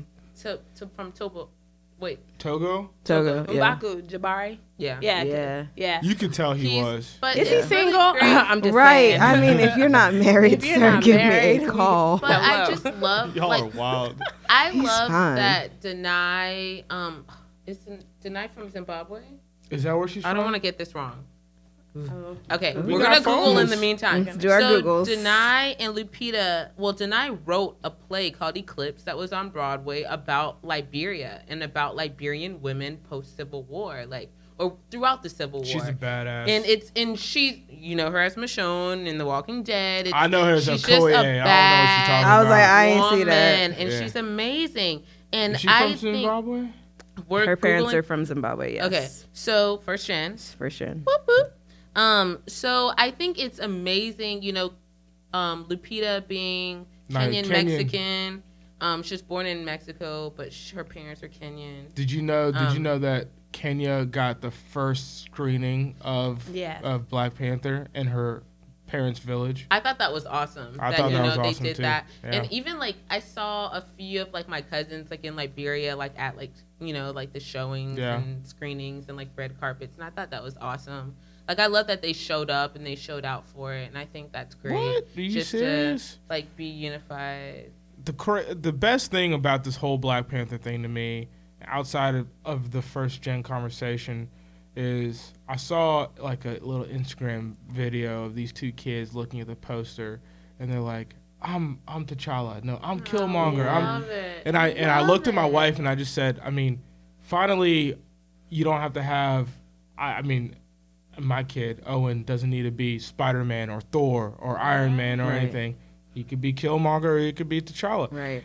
Togo. Wait. Togo? Togo. Yeah. M'Baku, Jabari. Yeah. Yeah. You could tell he He's- was. But Is it's he really single? great. I'm just Right. saying. I mean, if you're not married, If you're sir, not give married, me a call. But I just love Y'all like are wild. I He's love fine. that Deny is Deny from Zimbabwe? Is that where she's I from? don't want to get this wrong. Okay, We we're got gonna Google in phones. the meantime. Let's do our so Googles. Deny and Lupita, Deny wrote a play called Eclipse that was on Broadway about Liberia and about Liberian women post Civil War, or throughout the Civil War. She's a badass. And she's, you know her as Michonne in The Walking Dead. I know her as a she's just Koye. I don't know what you're talking I was about. like, I ain't see that. woman, and Yeah. she's amazing. And Is she I from think Zimbabwe? we're Her parents Googling- are from Zimbabwe, yes. Okay, so first gen. For sure. Boop, boop. So I think it's amazing, you know, Lupita being Kenyan, Kenyan. Mexican. She was born in Mexico, but her parents are Kenyan. Did you know that Kenya got the first screening of Black Panther in her parents' village? I thought that was awesome. I thought that was they awesome, did too. that. Yeah. And even I saw a few of my cousins in Liberia, at the showings Yeah. and screenings and red carpets, and I thought that was awesome. I love that they showed up and they showed out for it, and I think that's great. What? Are you just serious? to be unified. The best thing about this whole Black Panther thing to me, outside of the first gen conversation, is I saw a little Instagram video of these two kids looking at the poster, and they're like, "I'm T'Challa. No, I'm Killmonger. Love it. And I looked at my wife and I just said, I mean, finally, you don't have to have. I mean, my kid Owen doesn't need to be Spider-Man or Thor or Iron Man or Right. anything. He could be Killmonger or he could be T'Challa. Right.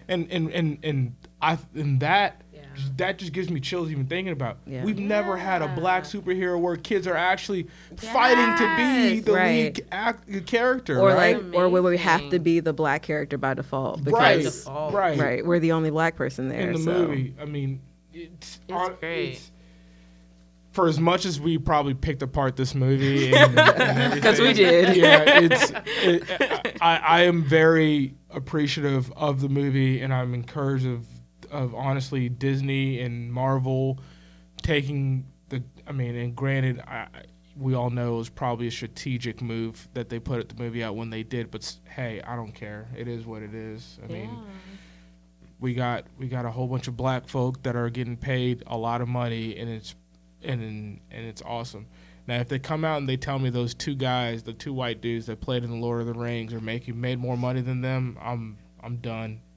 And that just gives me chills even thinking about. Yeah. We've never had a black superhero where kids are actually fighting to be the Right. lead character, Or right? or where we have to Amazing. be the black character by default. right, Because default. right, right, we're the only black person there. in the so. movie. I mean, it's great. For as much as we probably picked apart this movie, because we did. Yeah, I am very appreciative of the movie, and I'm encouraged of honestly Disney and Marvel taking and granted, we all know it was probably a strategic move that they put the movie out when they did, but hey, I don't care. It is what it is. I mean, we got a whole bunch of black folk that are getting paid a lot of money, and it's awesome. Now, if they come out and they tell me those two guys, the two white dudes that played in the Lord of the Rings, made more money than them, I'm done.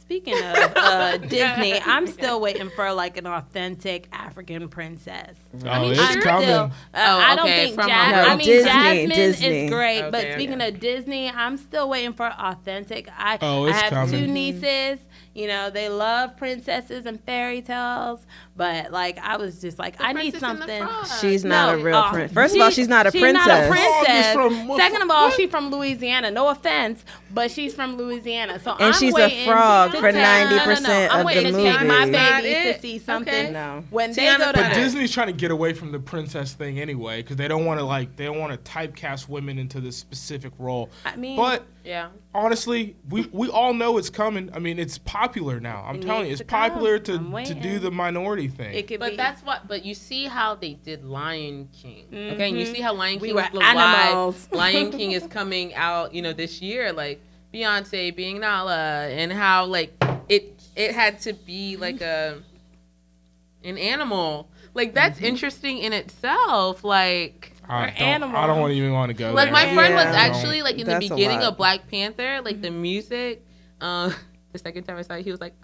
Speaking of Disney, I'm still waiting for like an authentic African princess. Oh, it's sure coming. I don't okay, think from I mean, Disney, Jasmine Disney. is great, but Okay, speaking okay. of Disney, I'm still waiting for authentic. I Oh, it's have coming. 2 nieces. You know, they love princesses and fairy tales, but like I was just like, I need Princess and the something. Frog. She's not No, a real prince. First of all, she's not a She's princess. not a Frog is princess. from- what Second fr- of all, what? she's from Louisiana. No offense, but she's from Louisiana. So And I'm she's a waiting frog to for take- 90% I'm of waiting the to take my movie. Not babies to it. see something. Okay. No. When they Tiana go to But Right. Disney's trying to get away from the princess thing anyway, because they don't want to typecast women into this specific role. I mean, But Yeah. honestly, we all know it's coming. I mean, it's popular now. I'm It telling you, needs it's to come. popular I'm to waiting. do the minority thing. it could But be. that's what. But you see how they did Lion King, okay? And you see how Lion We King were was animals. live. Lion King is coming out, this year. Like Beyonce being Nala, and how like it had to be like an animal. Like that's interesting in itself. Like. I animals. don't even want to go Like there. my friend was Yeah. actually like in the That's a beginning lot. of Black Panther, like the music. The second time I saw it, he was like,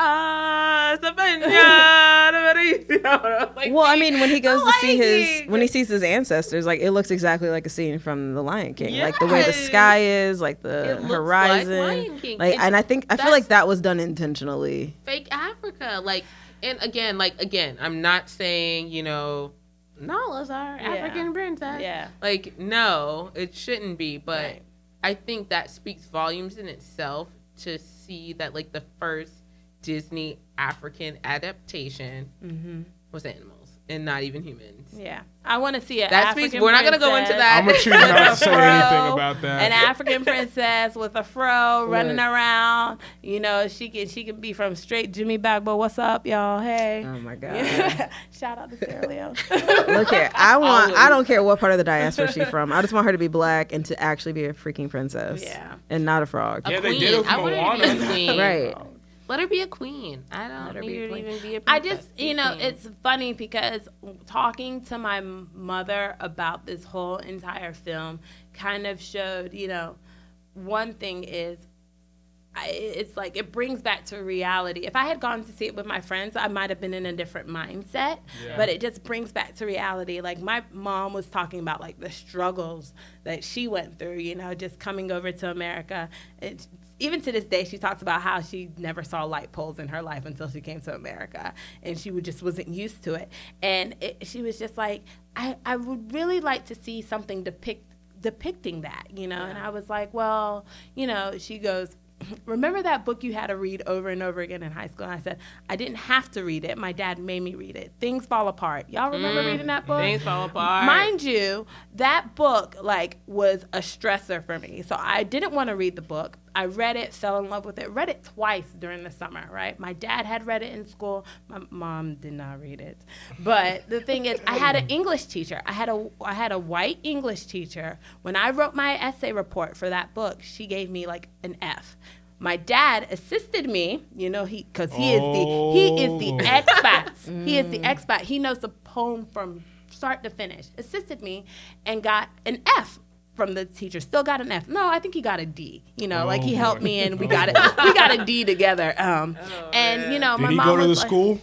like, Well, I mean, when he goes to see liking. when he sees his ancestors, like it looks exactly like a scene from The Lion King, like the way the Yes. sky is, like the It looks horizon, like Lion King. like, It's- and I feel that's- like that was done intentionally. fake Africa, like, and again, I'm not saying Nala's our African princess. Yeah. Like, no, it shouldn't be, but Right. I think that speaks volumes in itself to see that like the first Disney African adaptation was animals and not even humans. Yeah, I want to see it. That speaks. We're not gonna go into that. I'm gonna choose not to say anything about that. An African princess with a fro running around. She can be from straight Jimmy Bagbo. What's up, y'all? Hey. Oh my god! Shout out to Sierra Leone. Look here, I don't care what part of the diaspora she's from. I just want her to be black and to actually be a freaking princess. Yeah. and not a frog. A Yeah, they queen. did it with I want her to be a Moana. queen. Right. Let her be a queen. I don't Let her need be a her to queen. even be a I princess. just, Be a queen. it's funny because talking to my mother about this whole entire film kind of showed, one thing is, it's like it brings back to reality. If I had gone to see it with my friends, I might have been in a different mindset, but it just brings back to reality. Like my mom was talking about like the struggles that she went through, just coming over to America. Even to this day, she talks about how she never saw light poles in her life until she came to America, and she just wasn't used to it. And she was just like, I would really like to see something depicting that, And I was like, well, she goes, remember that book you had to read over and over again in high school? And I said, I didn't have to read it. My dad made me read it. Things Fall Apart. Y'all remember reading that book? Things Fall Apart. Mind you, that book was a stressor for me. So I didn't want to read the book. I read it, fell in love with it, read it twice during the summer, right? My dad had read it in school. My mom did not read it. But the thing is, I had an English teacher. I had a white English teacher. When I wrote my essay report for that book, she gave me like an F. My dad assisted me, because he is the expat. He is the expat. He knows the poem from start to finish. Assisted me and got an F from the teacher. Still got an F. No, I think he got a D. Like he helped me and we got it. We got a D together. My Did mom he go to the was like- school?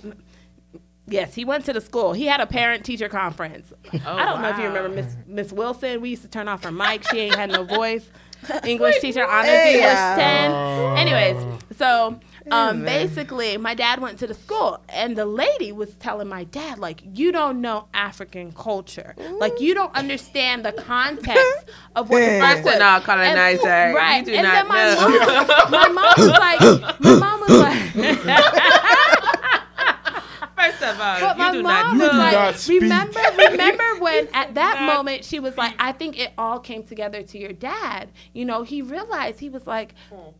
Yes, he went to the school. He had a parent-teacher conference. I don't know if you wow. remember Miss Wilson. We used to turn off her mic. She ain't had no voice. English teacher, honors Hey, English yeah. 10. Anyways, so basically, my dad went to the school, and the lady was telling my dad, like, you don't know African culture. Like, you don't understand the context of what the First book of all, colonizer, And- right. you do and not then know. my mom was like, First of all, But my you do not mom was know. not like, speak. remember when at that moment she was like, I think it all came together to your dad. He realized, he was like,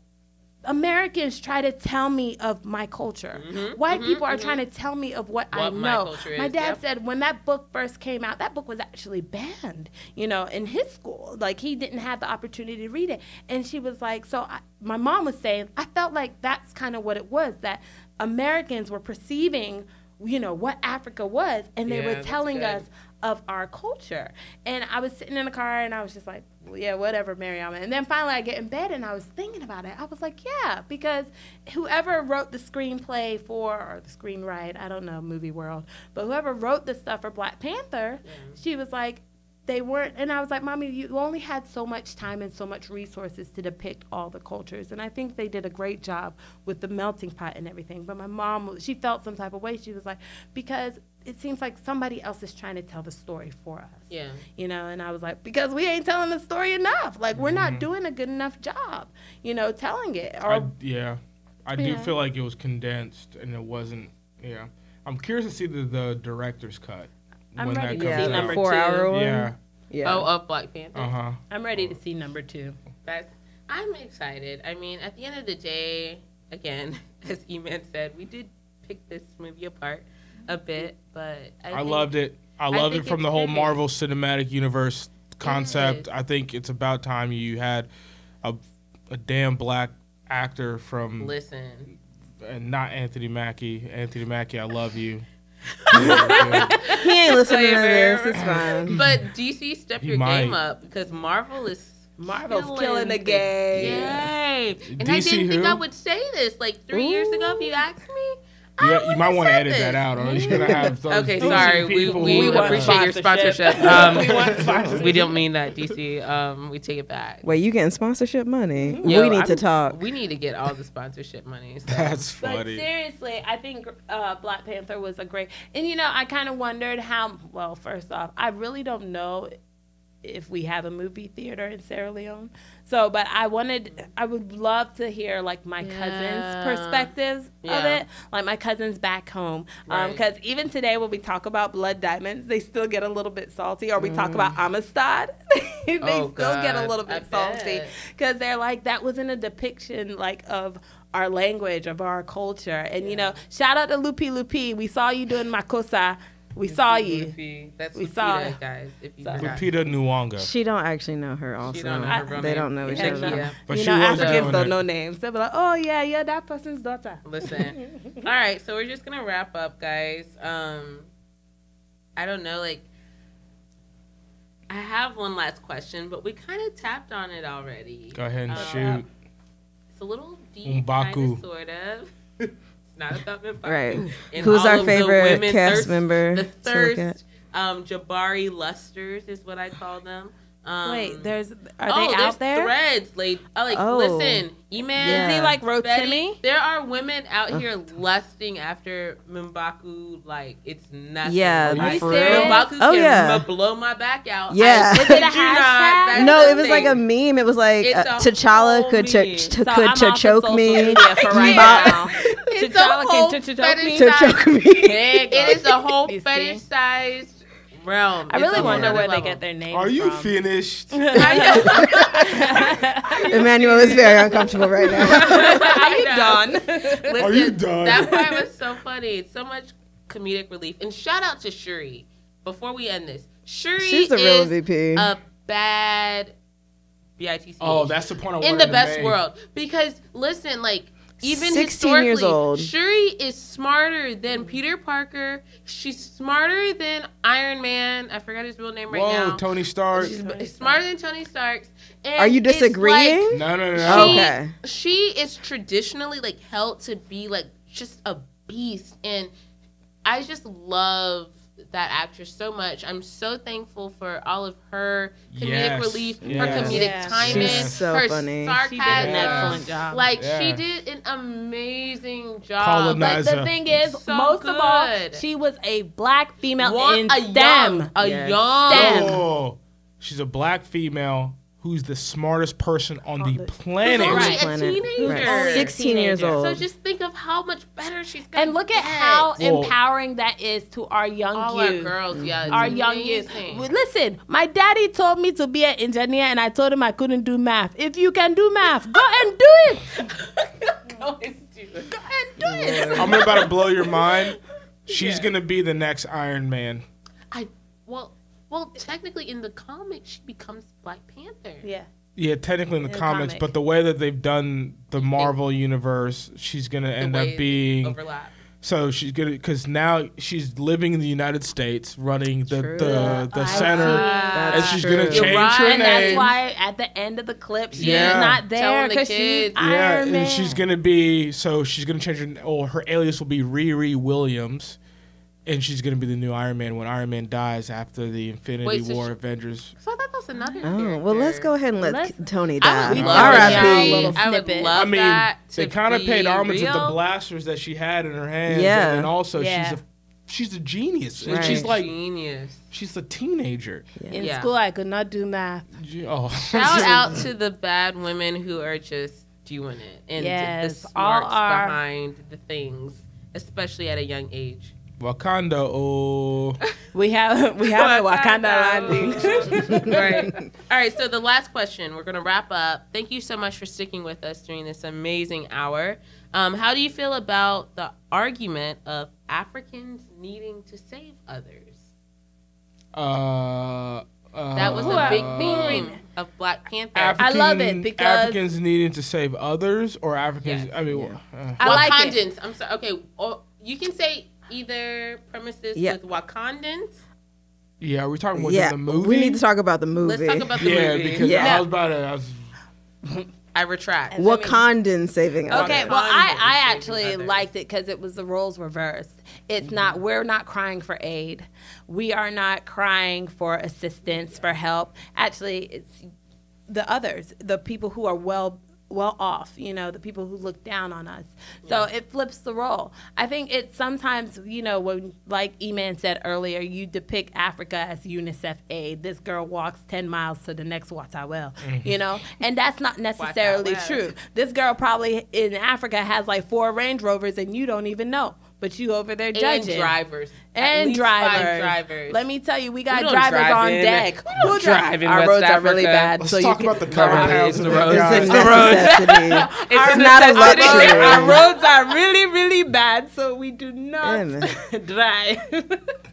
Americans try to tell me of my culture. White people are trying to tell me of what I What my know. culture My is, dad yep. said when that book first came out, that book was actually banned, in his school. Like he didn't have the opportunity to read it. And she was like, my mom was saying, I felt like that's kind of what it was, that Americans were perceiving what Africa was, and they Yeah, were that's telling good. us of our culture. And I was sitting in the car, and I was just like, yeah, whatever, Mariama. And then finally I get in bed and I was thinking about it. I was like, yeah, because whoever wrote the screenplay or the screenwrite, I don't know, movie world, but whoever wrote the stuff for Black Panther, she was like, they weren't, and I was like, Mommy, you only had so much time and so much resources to depict all the cultures. And I think they did a great job with the melting pot and everything. But my mom, she felt some type of way. She was like, because it seems like somebody else is trying to tell the story for us. Yeah. You know, and I was like, because we ain't telling the story enough. Like, we're not doing a good enough job, you know, telling it. Or, I do feel like it was condensed and it wasn't, I'm curious to see the director's cut. I'm when ready that to comes see out. number 4-hour one. Yeah. Yeah. Oh, of Black Panther. Uh-huh. I'm ready to see number 2. I'm excited. I mean, at the end of the day, again, as E-Man said, we did pick this movie apart a bit, but I loved it. I loved it from the whole Marvel Cinematic Universe concept. I think it's about time you had a damn black actor from... Listen. And not Anthony Mackie. Anthony Mackie, I love you. He ain't listening to this. It's fine. But DC, step your game up because Marvel's killing the game. Yay. And I DC didn't think who? I would say this like 3 years ago if you asked me. You might want to edit that out, or you're gonna have those Okay, DC sorry. people We who- appreciate your sponsorship. We want sponsorship. We don't mean that, DC. We take it back. Wait, you getting sponsorship money? Yo, we need to talk. We need to get all the sponsorship money. So. That's But funny. seriously, I think Black Panther was a great... And, you know, I kind of wondered how... Well, first off, I really don't know if we have a movie theater in Sierra Leone. So, but I would love to hear, like, my cousin's perspectives of it. Like, my cousins back home. Because even today when we talk about Blood Diamonds, they still get a little bit salty. Or we talk about Amistad. They still get a little bit salty. Because they're like, that wasn't a depiction, like, of our language, of our culture. And, you know, shout out to Lupi Lupi. We saw you doing Makosa. We saw you. That's We Lupita, saw it. guys. If you So- forgot. Lupita Nyong'o. She don't actually know her. Also, don't know her real they name. don't know each Yeah, other. yeah. But You she know, was Africans doing don't it. know names. They'll be like, oh, yeah, that person's daughter. Listen. All right, so we're just gonna wrap up, guys. I don't know, like, I have one last question, but we kind of tapped on it already. Go ahead and shoot. It's a little deep, M'Baku. kind of, sort of. It's not about M'Baku. Right. And Who's all our of the favorite women cast member The to look thirst, Jabari Lusters is what I call them. Wait, are they there's out there? threads. Oh. Listen, E-Man. Yeah. Is he like Betty, Rotimi? there are women out here lusting after M'Baku like it's nothing. Yeah, like, for real? M'Baku Oh, can yeah. blow my back out. Yeah. I Is it a kid you not, hashtag? that's No, the it was like a thing. meme. It was like It's a T'Challa whole could meme. So I'm off of choke social me. media for right Yeah. now. It's a T'Challa whole can choke me. To choke me. It is a whole You see? fetishized realm. I really It's a wonder whole where they level. get their names Are you from. finished? Emmanuel is very uncomfortable right now. Are you done? Listen, Are you done? That part was so funny. It's so much comedic relief. And shout out to Shuri. Before we end this, Shuri She's the real is MVP. a bad BITC. Oh, that's the point I wanted in the to best make. world. Because listen, like even 16 years historically, old. Shuri is smarter than Peter Parker. She's smarter than Iron Man. I forgot his real name right Whoa, now. Tony Stark. She's smarter than Tony Stark's. And Are you it's disagreeing? No. Okay. She is traditionally like held to be like just a beast, and I just love that actress so much. I'm so thankful for all of her comedic Yes, relief, her yes. comedic Yeah. timing, She's so her funny. sarcasm. She did an excellent job. Like Yeah. she did an amazing job. Colonizer. But the thing is, So most of all, good. she was a black female in a STEM. young, Yes. STEM. Oh, she's a black female who's the smartest person on the planet. Who's Right. a teenager. Right. 16 years old. So just think of how much better she's gonna And look at get. how Whoa. empowering that is to our young all our youth. girls, yeah, it's Our young youth. amazing. Well, listen, my daddy told me to be an engineer, and I told him I couldn't do math. If you can do math, go and do it. Go and do it. Go and do it. I'm about to blow your mind. She's gonna be the next Iron Man. Well, technically in the comics, she becomes Black Panther. Yeah. Yeah, technically in the In the comics, comic. but the way that they've done the Marvel universe, she's gonna end The up way being overlap. So she's gonna, because now she's living in the United States, running the True. center, and That's she's true. gonna You're change right. her And that's name. why at the end of the clip, she's Yeah. not there Telling the because she's kids. Yeah, Iron Man. and she's gonna be, so she's gonna change her. Or her alias will be Riri Williams, and she's gonna be the new Iron Man when Iron Man dies after the Infinity Wait, so War she- Avengers. So I thought that was another Oh, well, let's go ahead and let Let's- Tony I would die. love R.I.P. that. Little I would snippet. love I mean, that. they kind of paid homage to the real. blasters that she had in her hands. Yeah. And also Yeah. she's a genius. And Right. she's like, genius. she's a teenager. In Yeah. school, I could not do math. Oh. Shout out to the bad women who are just doing it and Yes, the all smarts are. behind the things, especially at a young age. Wakanda, oh. We have a Wakanda landing. Right. All right. So the last question, we're going to wrap up. Thank you so much for sticking with us during this amazing hour. How do you feel about the argument of Africans needing to save others? That was a big theme of Black Panther. I love it because- Africans needing to save others, or Africans, Yes. I mean, I like it. Wakandans. I'm sorry. Okay. Or you can say either premises Yeah. with Wakandans. yeah, are we talking about Yeah, the movie? we need to talk about the movie. Let's talk about the Yeah, movie. because Yeah. I was about to, I retract. Wakandan saving others. Okay, Wakandans well, I saving actually others. liked it because it was the roles reversed. It's not, we're not crying for aid. We are not crying for assistance, for help. Actually, it's the others, the people who are well off, the people who look down on us. So it flips the role. I think it's sometimes, when, like E-Man said earlier, you depict Africa as UNICEF aid. This girl walks 10 miles to the next Watawel, and that's not necessarily Watawel. true. This girl probably in Africa has like 4 Range Rovers and you don't even know. But you over there And judging. drivers. At And least drivers. 5 drivers. Let me tell you, we got don't drivers drive on in- deck. we don't drive in Our West roads are really Africa. bad. let's so talk you about the can, cover Right. house and the It's It's a guys. necessity. Our not a luxury. Our roads are really, really bad, so we do not Yeah. drive.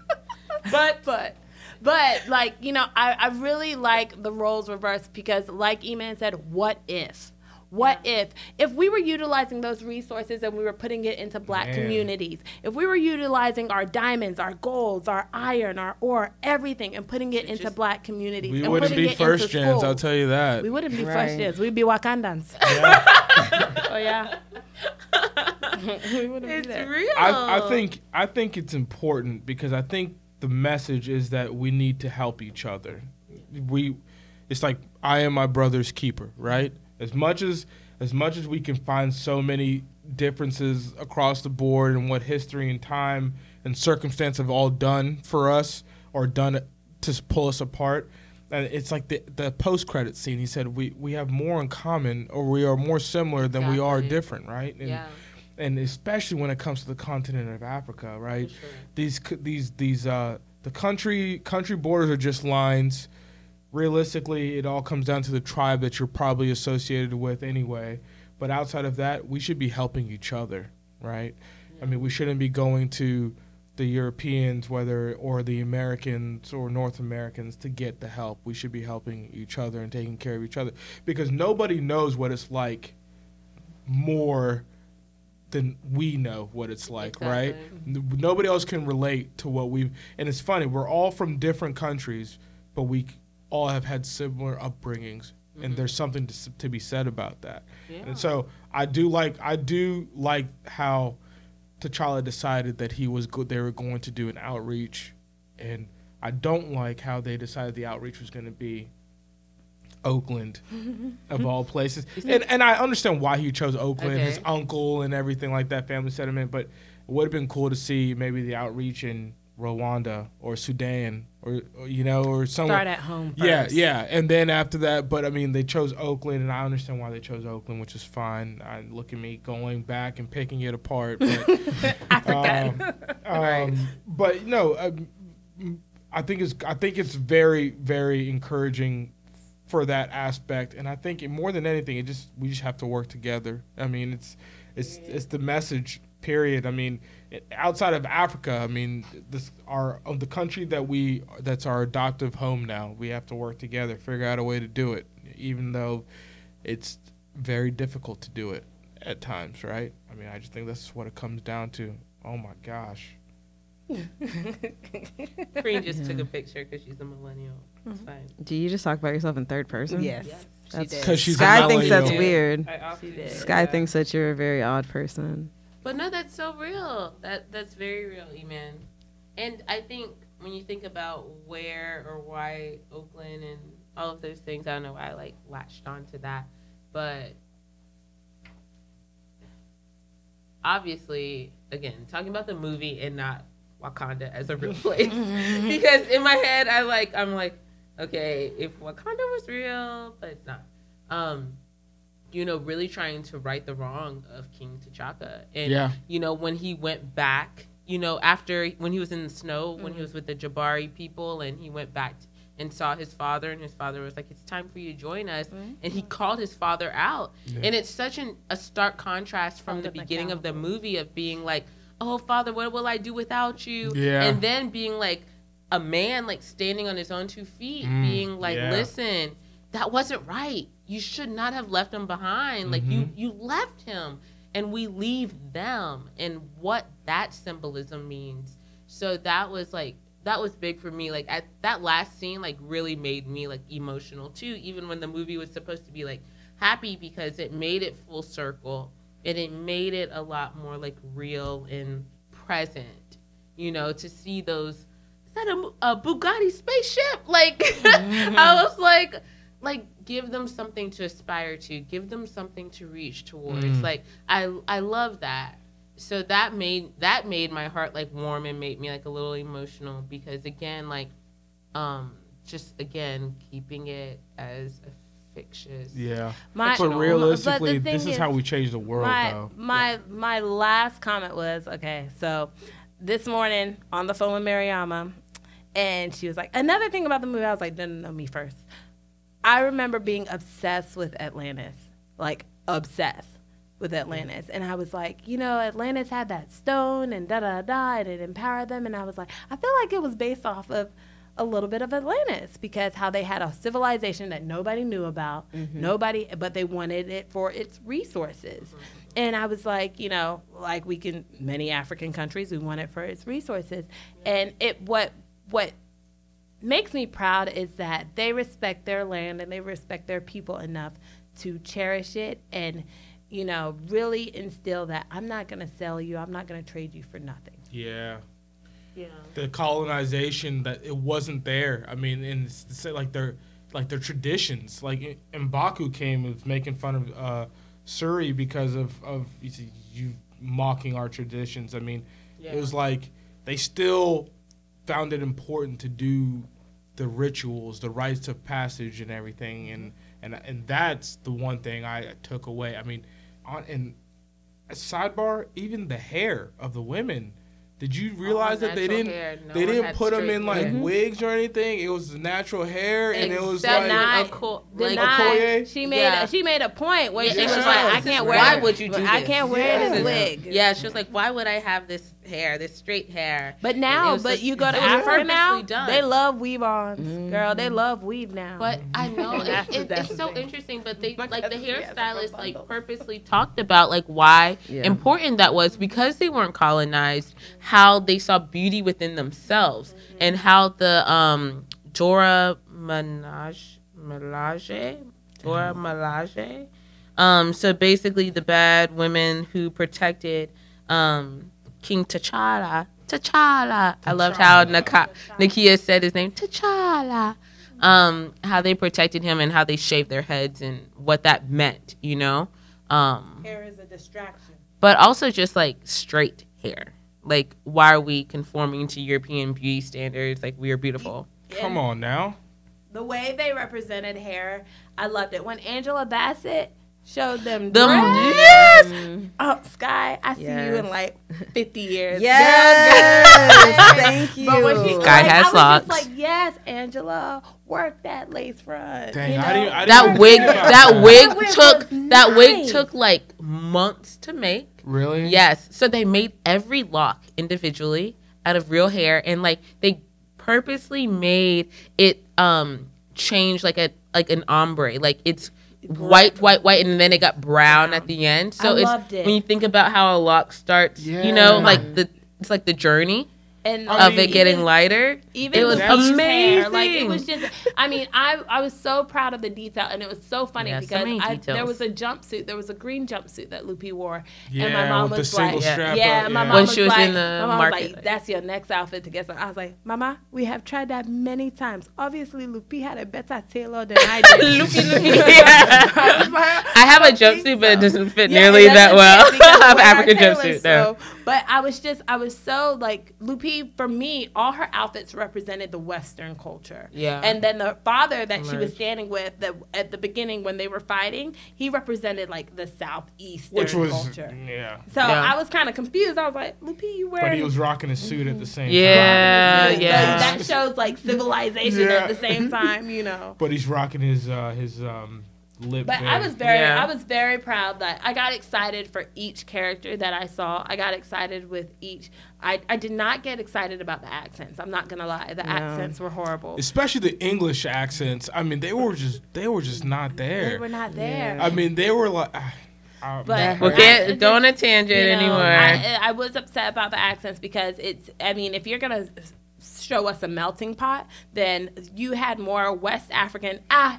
but like, I really like the roles reversed because like E-Man said, what if? What if we were utilizing those resources and we were putting it into Black Man. communities, if we were utilizing our diamonds, our golds, our iron, our ore, everything, and putting it into Black communities, We and wouldn't putting be it first into gens, I'll schools, tell you that. we wouldn't be Right. first gens. We'd be Wakandans. Yeah. Oh yeah. We wouldn't be It's there. real. I think it's important because I think the message is that we need to help each other. It's like I am my brother's keeper, right? As much as we can find so many differences across the board and what history and time and circumstance have all done for us or done to pull us apart. And it's like the post-credit scene. He said we have more in common, or we are more similar than we are Exactly. different, right? And, Yeah. and especially when it comes to the continent of Africa, right? For sure. The country borders are just lines. Realistically, it all comes down to the tribe that you're probably associated with anyway. But outside of that, we should be helping each other, right? I mean, we shouldn't be going to the Europeans, or the Americans or North Americans to get the help. We should be helping each other and taking care of each other because nobody knows what it's like more than we know what it's like, right? Nobody else can relate to what we've. And it's funny, we're all from different countries, but we all have had similar upbringings, and there's something to be said about that. Yeah. And so I do like how T'Challa decided that they were going to do an outreach, and I don't like how they decided the outreach was going to be Oakland, of all places. And I understand why he chose Oakland, Okay. his uncle and everything like that, family sentiment, but it would have been cool to see maybe the outreach in Rwanda or Sudan or somewhere. Start at home Yeah, first. yeah. And then after that, but I mean, they chose Oakland, and I understand why they chose Oakland, which is fine. Look at me going back and picking it apart. But, but no, I think it's very, very encouraging for that aspect, and I think more than anything, we just have to work together. I mean, it's the message. Period. I mean, outside of Africa, I mean, the country that's our adoptive home now. We have to work together, figure out a way to do it, even though it's very difficult to do it at times, right? I mean, I just think that's what it comes down to. Oh my gosh. Kareen just took a picture because she's a millennial. It's fine. Do you just talk about yourself in third person? Yes. Yes. She That's did. 'Cause she's a Sky thinks that's millennial. weird. I often do. Sky Yeah. thinks that you're a very odd person. But no, that's so real. That's very real, E-Man. And I think when you think about where or why Oakland and all of those things, I don't know why I like latched onto that. But obviously, again, talking about the movie and not Wakanda as a real place. Because in my head I'm like, okay, if Wakanda was real, but it's not. Really trying to right the wrong of King T'Chaka. And, when he went back, after when he was in the snow, when he was with the Jabari people and he went back and saw his father, and his father was like, it's time for you to join us. And he called his father out. Yeah. And it's such a stark contrast from the beginning of the movie of being like, oh, Father, what will I do without you? Yeah. And then being like a man, like standing on his own 2 feet, being like, listen, that wasn't right. You should not have left him behind. Like you left him, and we leave them, and what that symbolism means. So that was big for me. Like that last scene, like really made me like emotional too. Even when the movie was supposed to be like happy, because it made it full circle, and it made it a lot more like real and present. To see those. Is that a Bugatti spaceship? Like I was like give them something to aspire to, give them something to reach towards. Like I love that. So that made my heart like warm and made me like a little emotional, because again, like just again keeping it as a fictitious. Yeah. My- But realistically, but the this thing is how we change the world, though. My last comment was, okay, so this morning on the phone with Mariama, and she was like, another thing about the movie, I was like, no, me first. I remember being obsessed with Atlantis, like obsessed with Atlantis. And I was like, Atlantis had that stone and da-da-da, and it empowered them. And I was like, I feel like it was based off of a little bit of Atlantis, because how they had a civilization that nobody knew about, but they wanted it for its resources. And I was like, like many African countries, we want it for its resources. And what makes me proud is that they respect their land and they respect their people enough to cherish it and, really instill that I'm not going to sell you, I'm not going to trade you for nothing. Yeah. Yeah. The colonization, that it wasn't there. I mean, and it's like their traditions. Like M'Baku came and was making fun of Suri because of you mocking our traditions. I mean, it was like they still found it important to do the rituals, the rites of passage, and everything, and that's the one thing I took away. I mean, and a sidebar, even the hair of the women. Did you realize that they didn't put them in like wigs or anything? It was natural hair, and it was like Okoye. She made a point where she was like, I can't wear. Why would you do this? I can't wear this wig. Yeah, she was like, why would I have this hair, this straight hair? But now, you go to it was Africa now, done. they love weave-ons, girl. They love weave now. But I know That's it's so the thing. interesting. But they like the That's hairstylist from like bundles. purposely talked about like why important that was, because they weren't colonized. How they saw beauty within themselves, and how the Dora Milaje. So basically, the bad women who protected King T'Challa. I loved how Nakia said his name, T'Challa. How they protected him and how they shaved their heads and what that meant, Hair is a distraction. But also just like straight hair. Like, why are we conforming to European beauty standards? Like, we are beautiful. Come on now. The way they represented hair, I loved it. When Angela Bassett showed them dreads. Yes! Oh, Sky, I see you in Yes. like 50 years. Yes, thank you. But when she Sky has I was locks. just like, yes, Angela, work that lace front. Dang, you know? I didn't That even wig, think about that wig was took nice. like months to make. Really? Yes. So they made every lock individually out of real hair, and like they purposely made it change like an ombre. Like it's white, and then it got brown at the end. So I it's loved it. when you think about how a lock starts, you know, like it's like the journey and of it getting lighter. Even it was Lupe's amazing. hair, like it was just. I mean, I was so proud of the detail, and it was so funny Yeah, so because many there details. was a jumpsuit. There was a green jumpsuit that Lupe wore, Yeah, and my mom with was the single like, strap "Yeah." up, My yeah. mom When was she was like, in the my mom was market. like, "That's your next outfit to get some." I was like, "Mama, we have tried that many times. Obviously, Lupe had a better tailor than I did." Yeah. I have a jumpsuit, but it doesn't fit Yeah, nearly it that doesn't well. fit because I have we're African tailors, jumpsuit. No. But I was so like Lupe. For me, all her outfits represented the Western culture. Yeah. And then the father that she was Emerged. standing with, at the beginning when they were fighting, he represented like the Southeastern Which was culture. yeah. So Yeah. I was kind of confused. I was like, Lupe, you wearing? But he was rocking his suit at the same time. Yeah, So yeah. that shows like civilization Yeah. at the same time, you know. But he's rocking his lip. But vein. I was very proud that I got excited for each character that I saw. I got excited with each. I did not get excited about the accents. I'm not gonna lie. The accents were horrible. especially the English accents. I mean, they were just not there. They were not there. I mean, they were like. But Well, go on a tangent anymore. I was upset about the accents because if you're going to show us a melting pot, then you had more West African,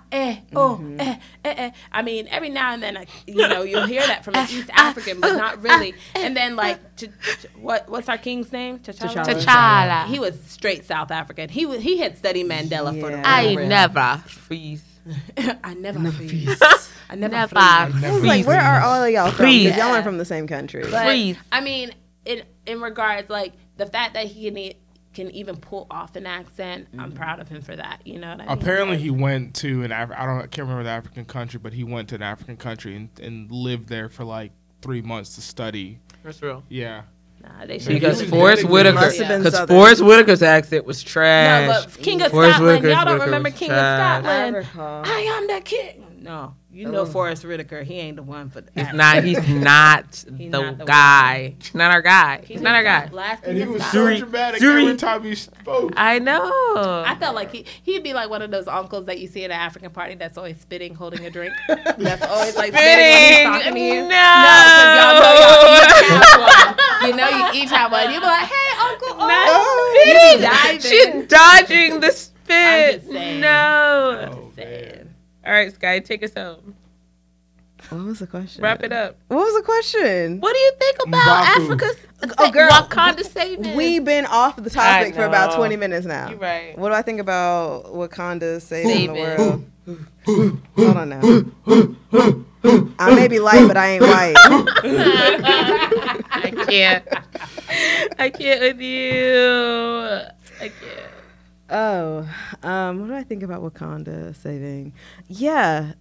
I mean, every now and then, you'll hear that from an East African, but not really. And then, like, what's our king's name? T'Challa. He was straight South African. He had studied Mandela for the Yeah. I real. never freeze. I never freeze. I never Never. freeze. I was like, where are all of y'all from? 'Cause Freeze. y'all aren't from the same country. But, Freeze. I mean, in regards, like, the fact that he can even pull off an accent, I'm proud of him for that. You know what I mean? Apparently, he went to I can't remember the African country, but he went to an African country and lived there for like 3 months to study. That's real. Yeah. Nah, they should Because He was Forrest dedicated. Whitaker, Must have been because Southern. Forrest Whitaker's accent was trash. No, but King of Forrest Scotland, Whitaker's y'all don't Whitaker remember was King trash. of Scotland? I recall. I am the king. No, you know Forrest Whitaker. He ain't the one for He's that. not. He's not He's the not the guy. He's not our guy. He's not our guy. Last And King he of was so Scotland. dramatic Suri. every time he spoke. I know. I felt like he'd be like one of those uncles that you see at an African party that's always spitting, holding a drink. That's always like spitting when he's talking to you. No. You know you each have one. You be like, hey, Uncle. Not You be spitting. diving. She's dodging the spit. I'm just saying. No. Oh, man. All right, Sky, take us home. What was the question? Wrap it up. What was the question? What do you think about M'Baku. Africa's girl, Wakanda saving? We've been off the topic I for about know. 20 minutes now. You're right. What do I think about Wakanda saving the Saving. world? Hold on now. I may be light, but I ain't white. I can't. I can't with you. I can't. Oh, what do I think about Wakanda saving? Yeah,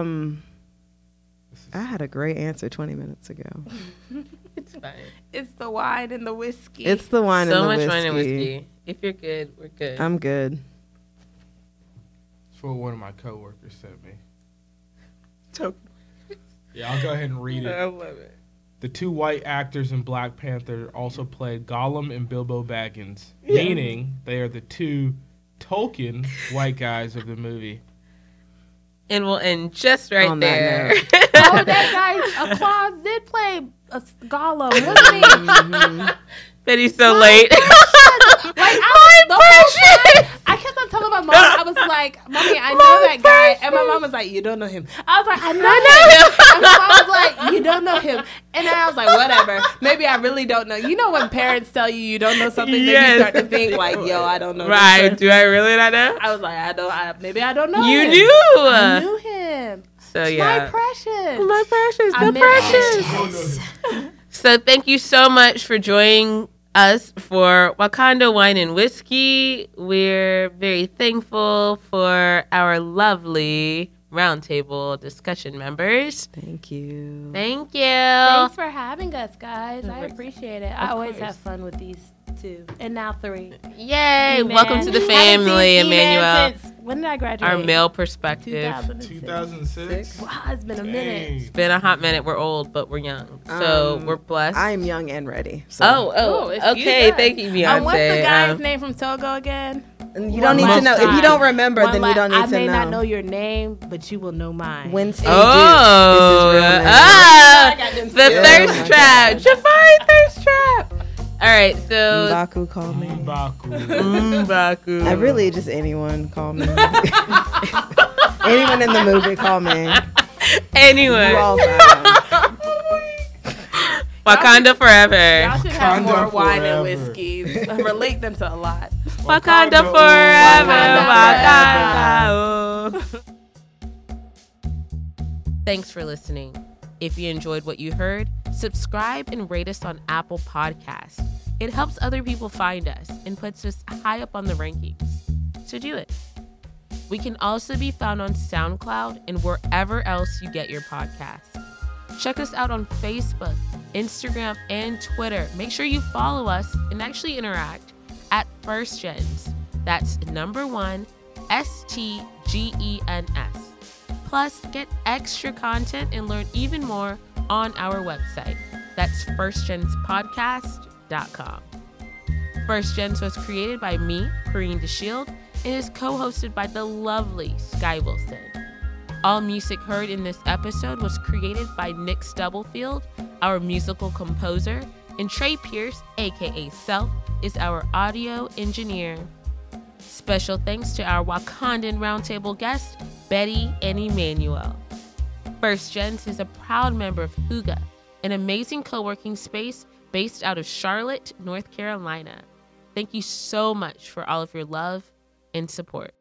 I had a great answer 20 minutes ago. It's fine. It's the wine and the whiskey. It's the wine So and the much whiskey. wine and whiskey. If you're good, we're good. I'm good. That's what one of my coworkers sent me. So- Yeah, I'll go ahead and read I it. love it. The two white actors in Black Panther also played Gollum and Bilbo Baggins, meaning they are the two Tolkien white guys of the movie. And we'll end just right On that there. Oh, that guy, Claus did play a Gollum, wasn't he? But he's so late. Like, the whole time, I kept on telling my mom, I was like, Mommy, I know that guy. And my mom was like, you don't know him. I was like, I know him. And my mom was like, you don't know him. And then I was like, whatever. Maybe I really don't know. You know when parents tell you don't know something, then Yes. you start to think like, yo, I don't know. this Right. person. Do I really not know? I was like, maybe I don't know You him. knew. I knew him. So yeah. My precious. My precious. I The miss precious. So thank you so much for joining us for Wakanda Wine and Whiskey. We're very thankful for our lovely roundtable discussion members. Thank you. Thank you. Thanks for having us, guys. I course. appreciate it. I always course. have fun with these two. And now 3. Yay. E-Man. Welcome to the Haven't family, seen E-Man Emmanuel. since- When did I graduate? Our male perspective. 2006. 2006? Wow, it's been a minute. Dang. It's been a hot minute. We're old, but we're young. So we're blessed. I'm young and ready. So. Oh, excuse okay. us. Thank you, Beyonce. What's the guy's name from Togo again? And you don't need to know. If you don't remember, then you don't need to know. I may not know your name, but you will know mine. Wednesday. Oh, the thirst trap. Jafari thirst trap. All right, so M'Baku call me. M'Baku. I really just anyone call me. Anyone in the movie call me. Anyway. You all fine. Wakanda forever. Y'all should have Wakanda more wine forever. and whiskeys. Relate them to a lot. Wakanda forever. Wakanda. Thanks for listening. If you enjoyed what you heard, subscribe and rate us on Apple Podcasts. It helps other people find us and puts us high up on the rankings. So do it. We can also be found on SoundCloud and wherever else you get your podcasts. Check us out on Facebook, Instagram, and Twitter. Make sure you follow us and actually interact at First Gens. That's number 1, STGENS. Plus, get extra content and learn even more on our website. That's firstgenspodcast.com. First Gens was created by me, Corrine DeShield, and is co-hosted by the lovely Sky Wilson. All music heard in this episode was created by Nick Stubblefield, our musical composer, and Trey Pierce, aka Self, is our audio engineer. Special thanks to our Wakandan Roundtable guests, Betty and Emmanuel. First Gens is a proud member of Huga, an amazing co-working space based out of Charlotte, North Carolina. Thank you so much for all of your love and support.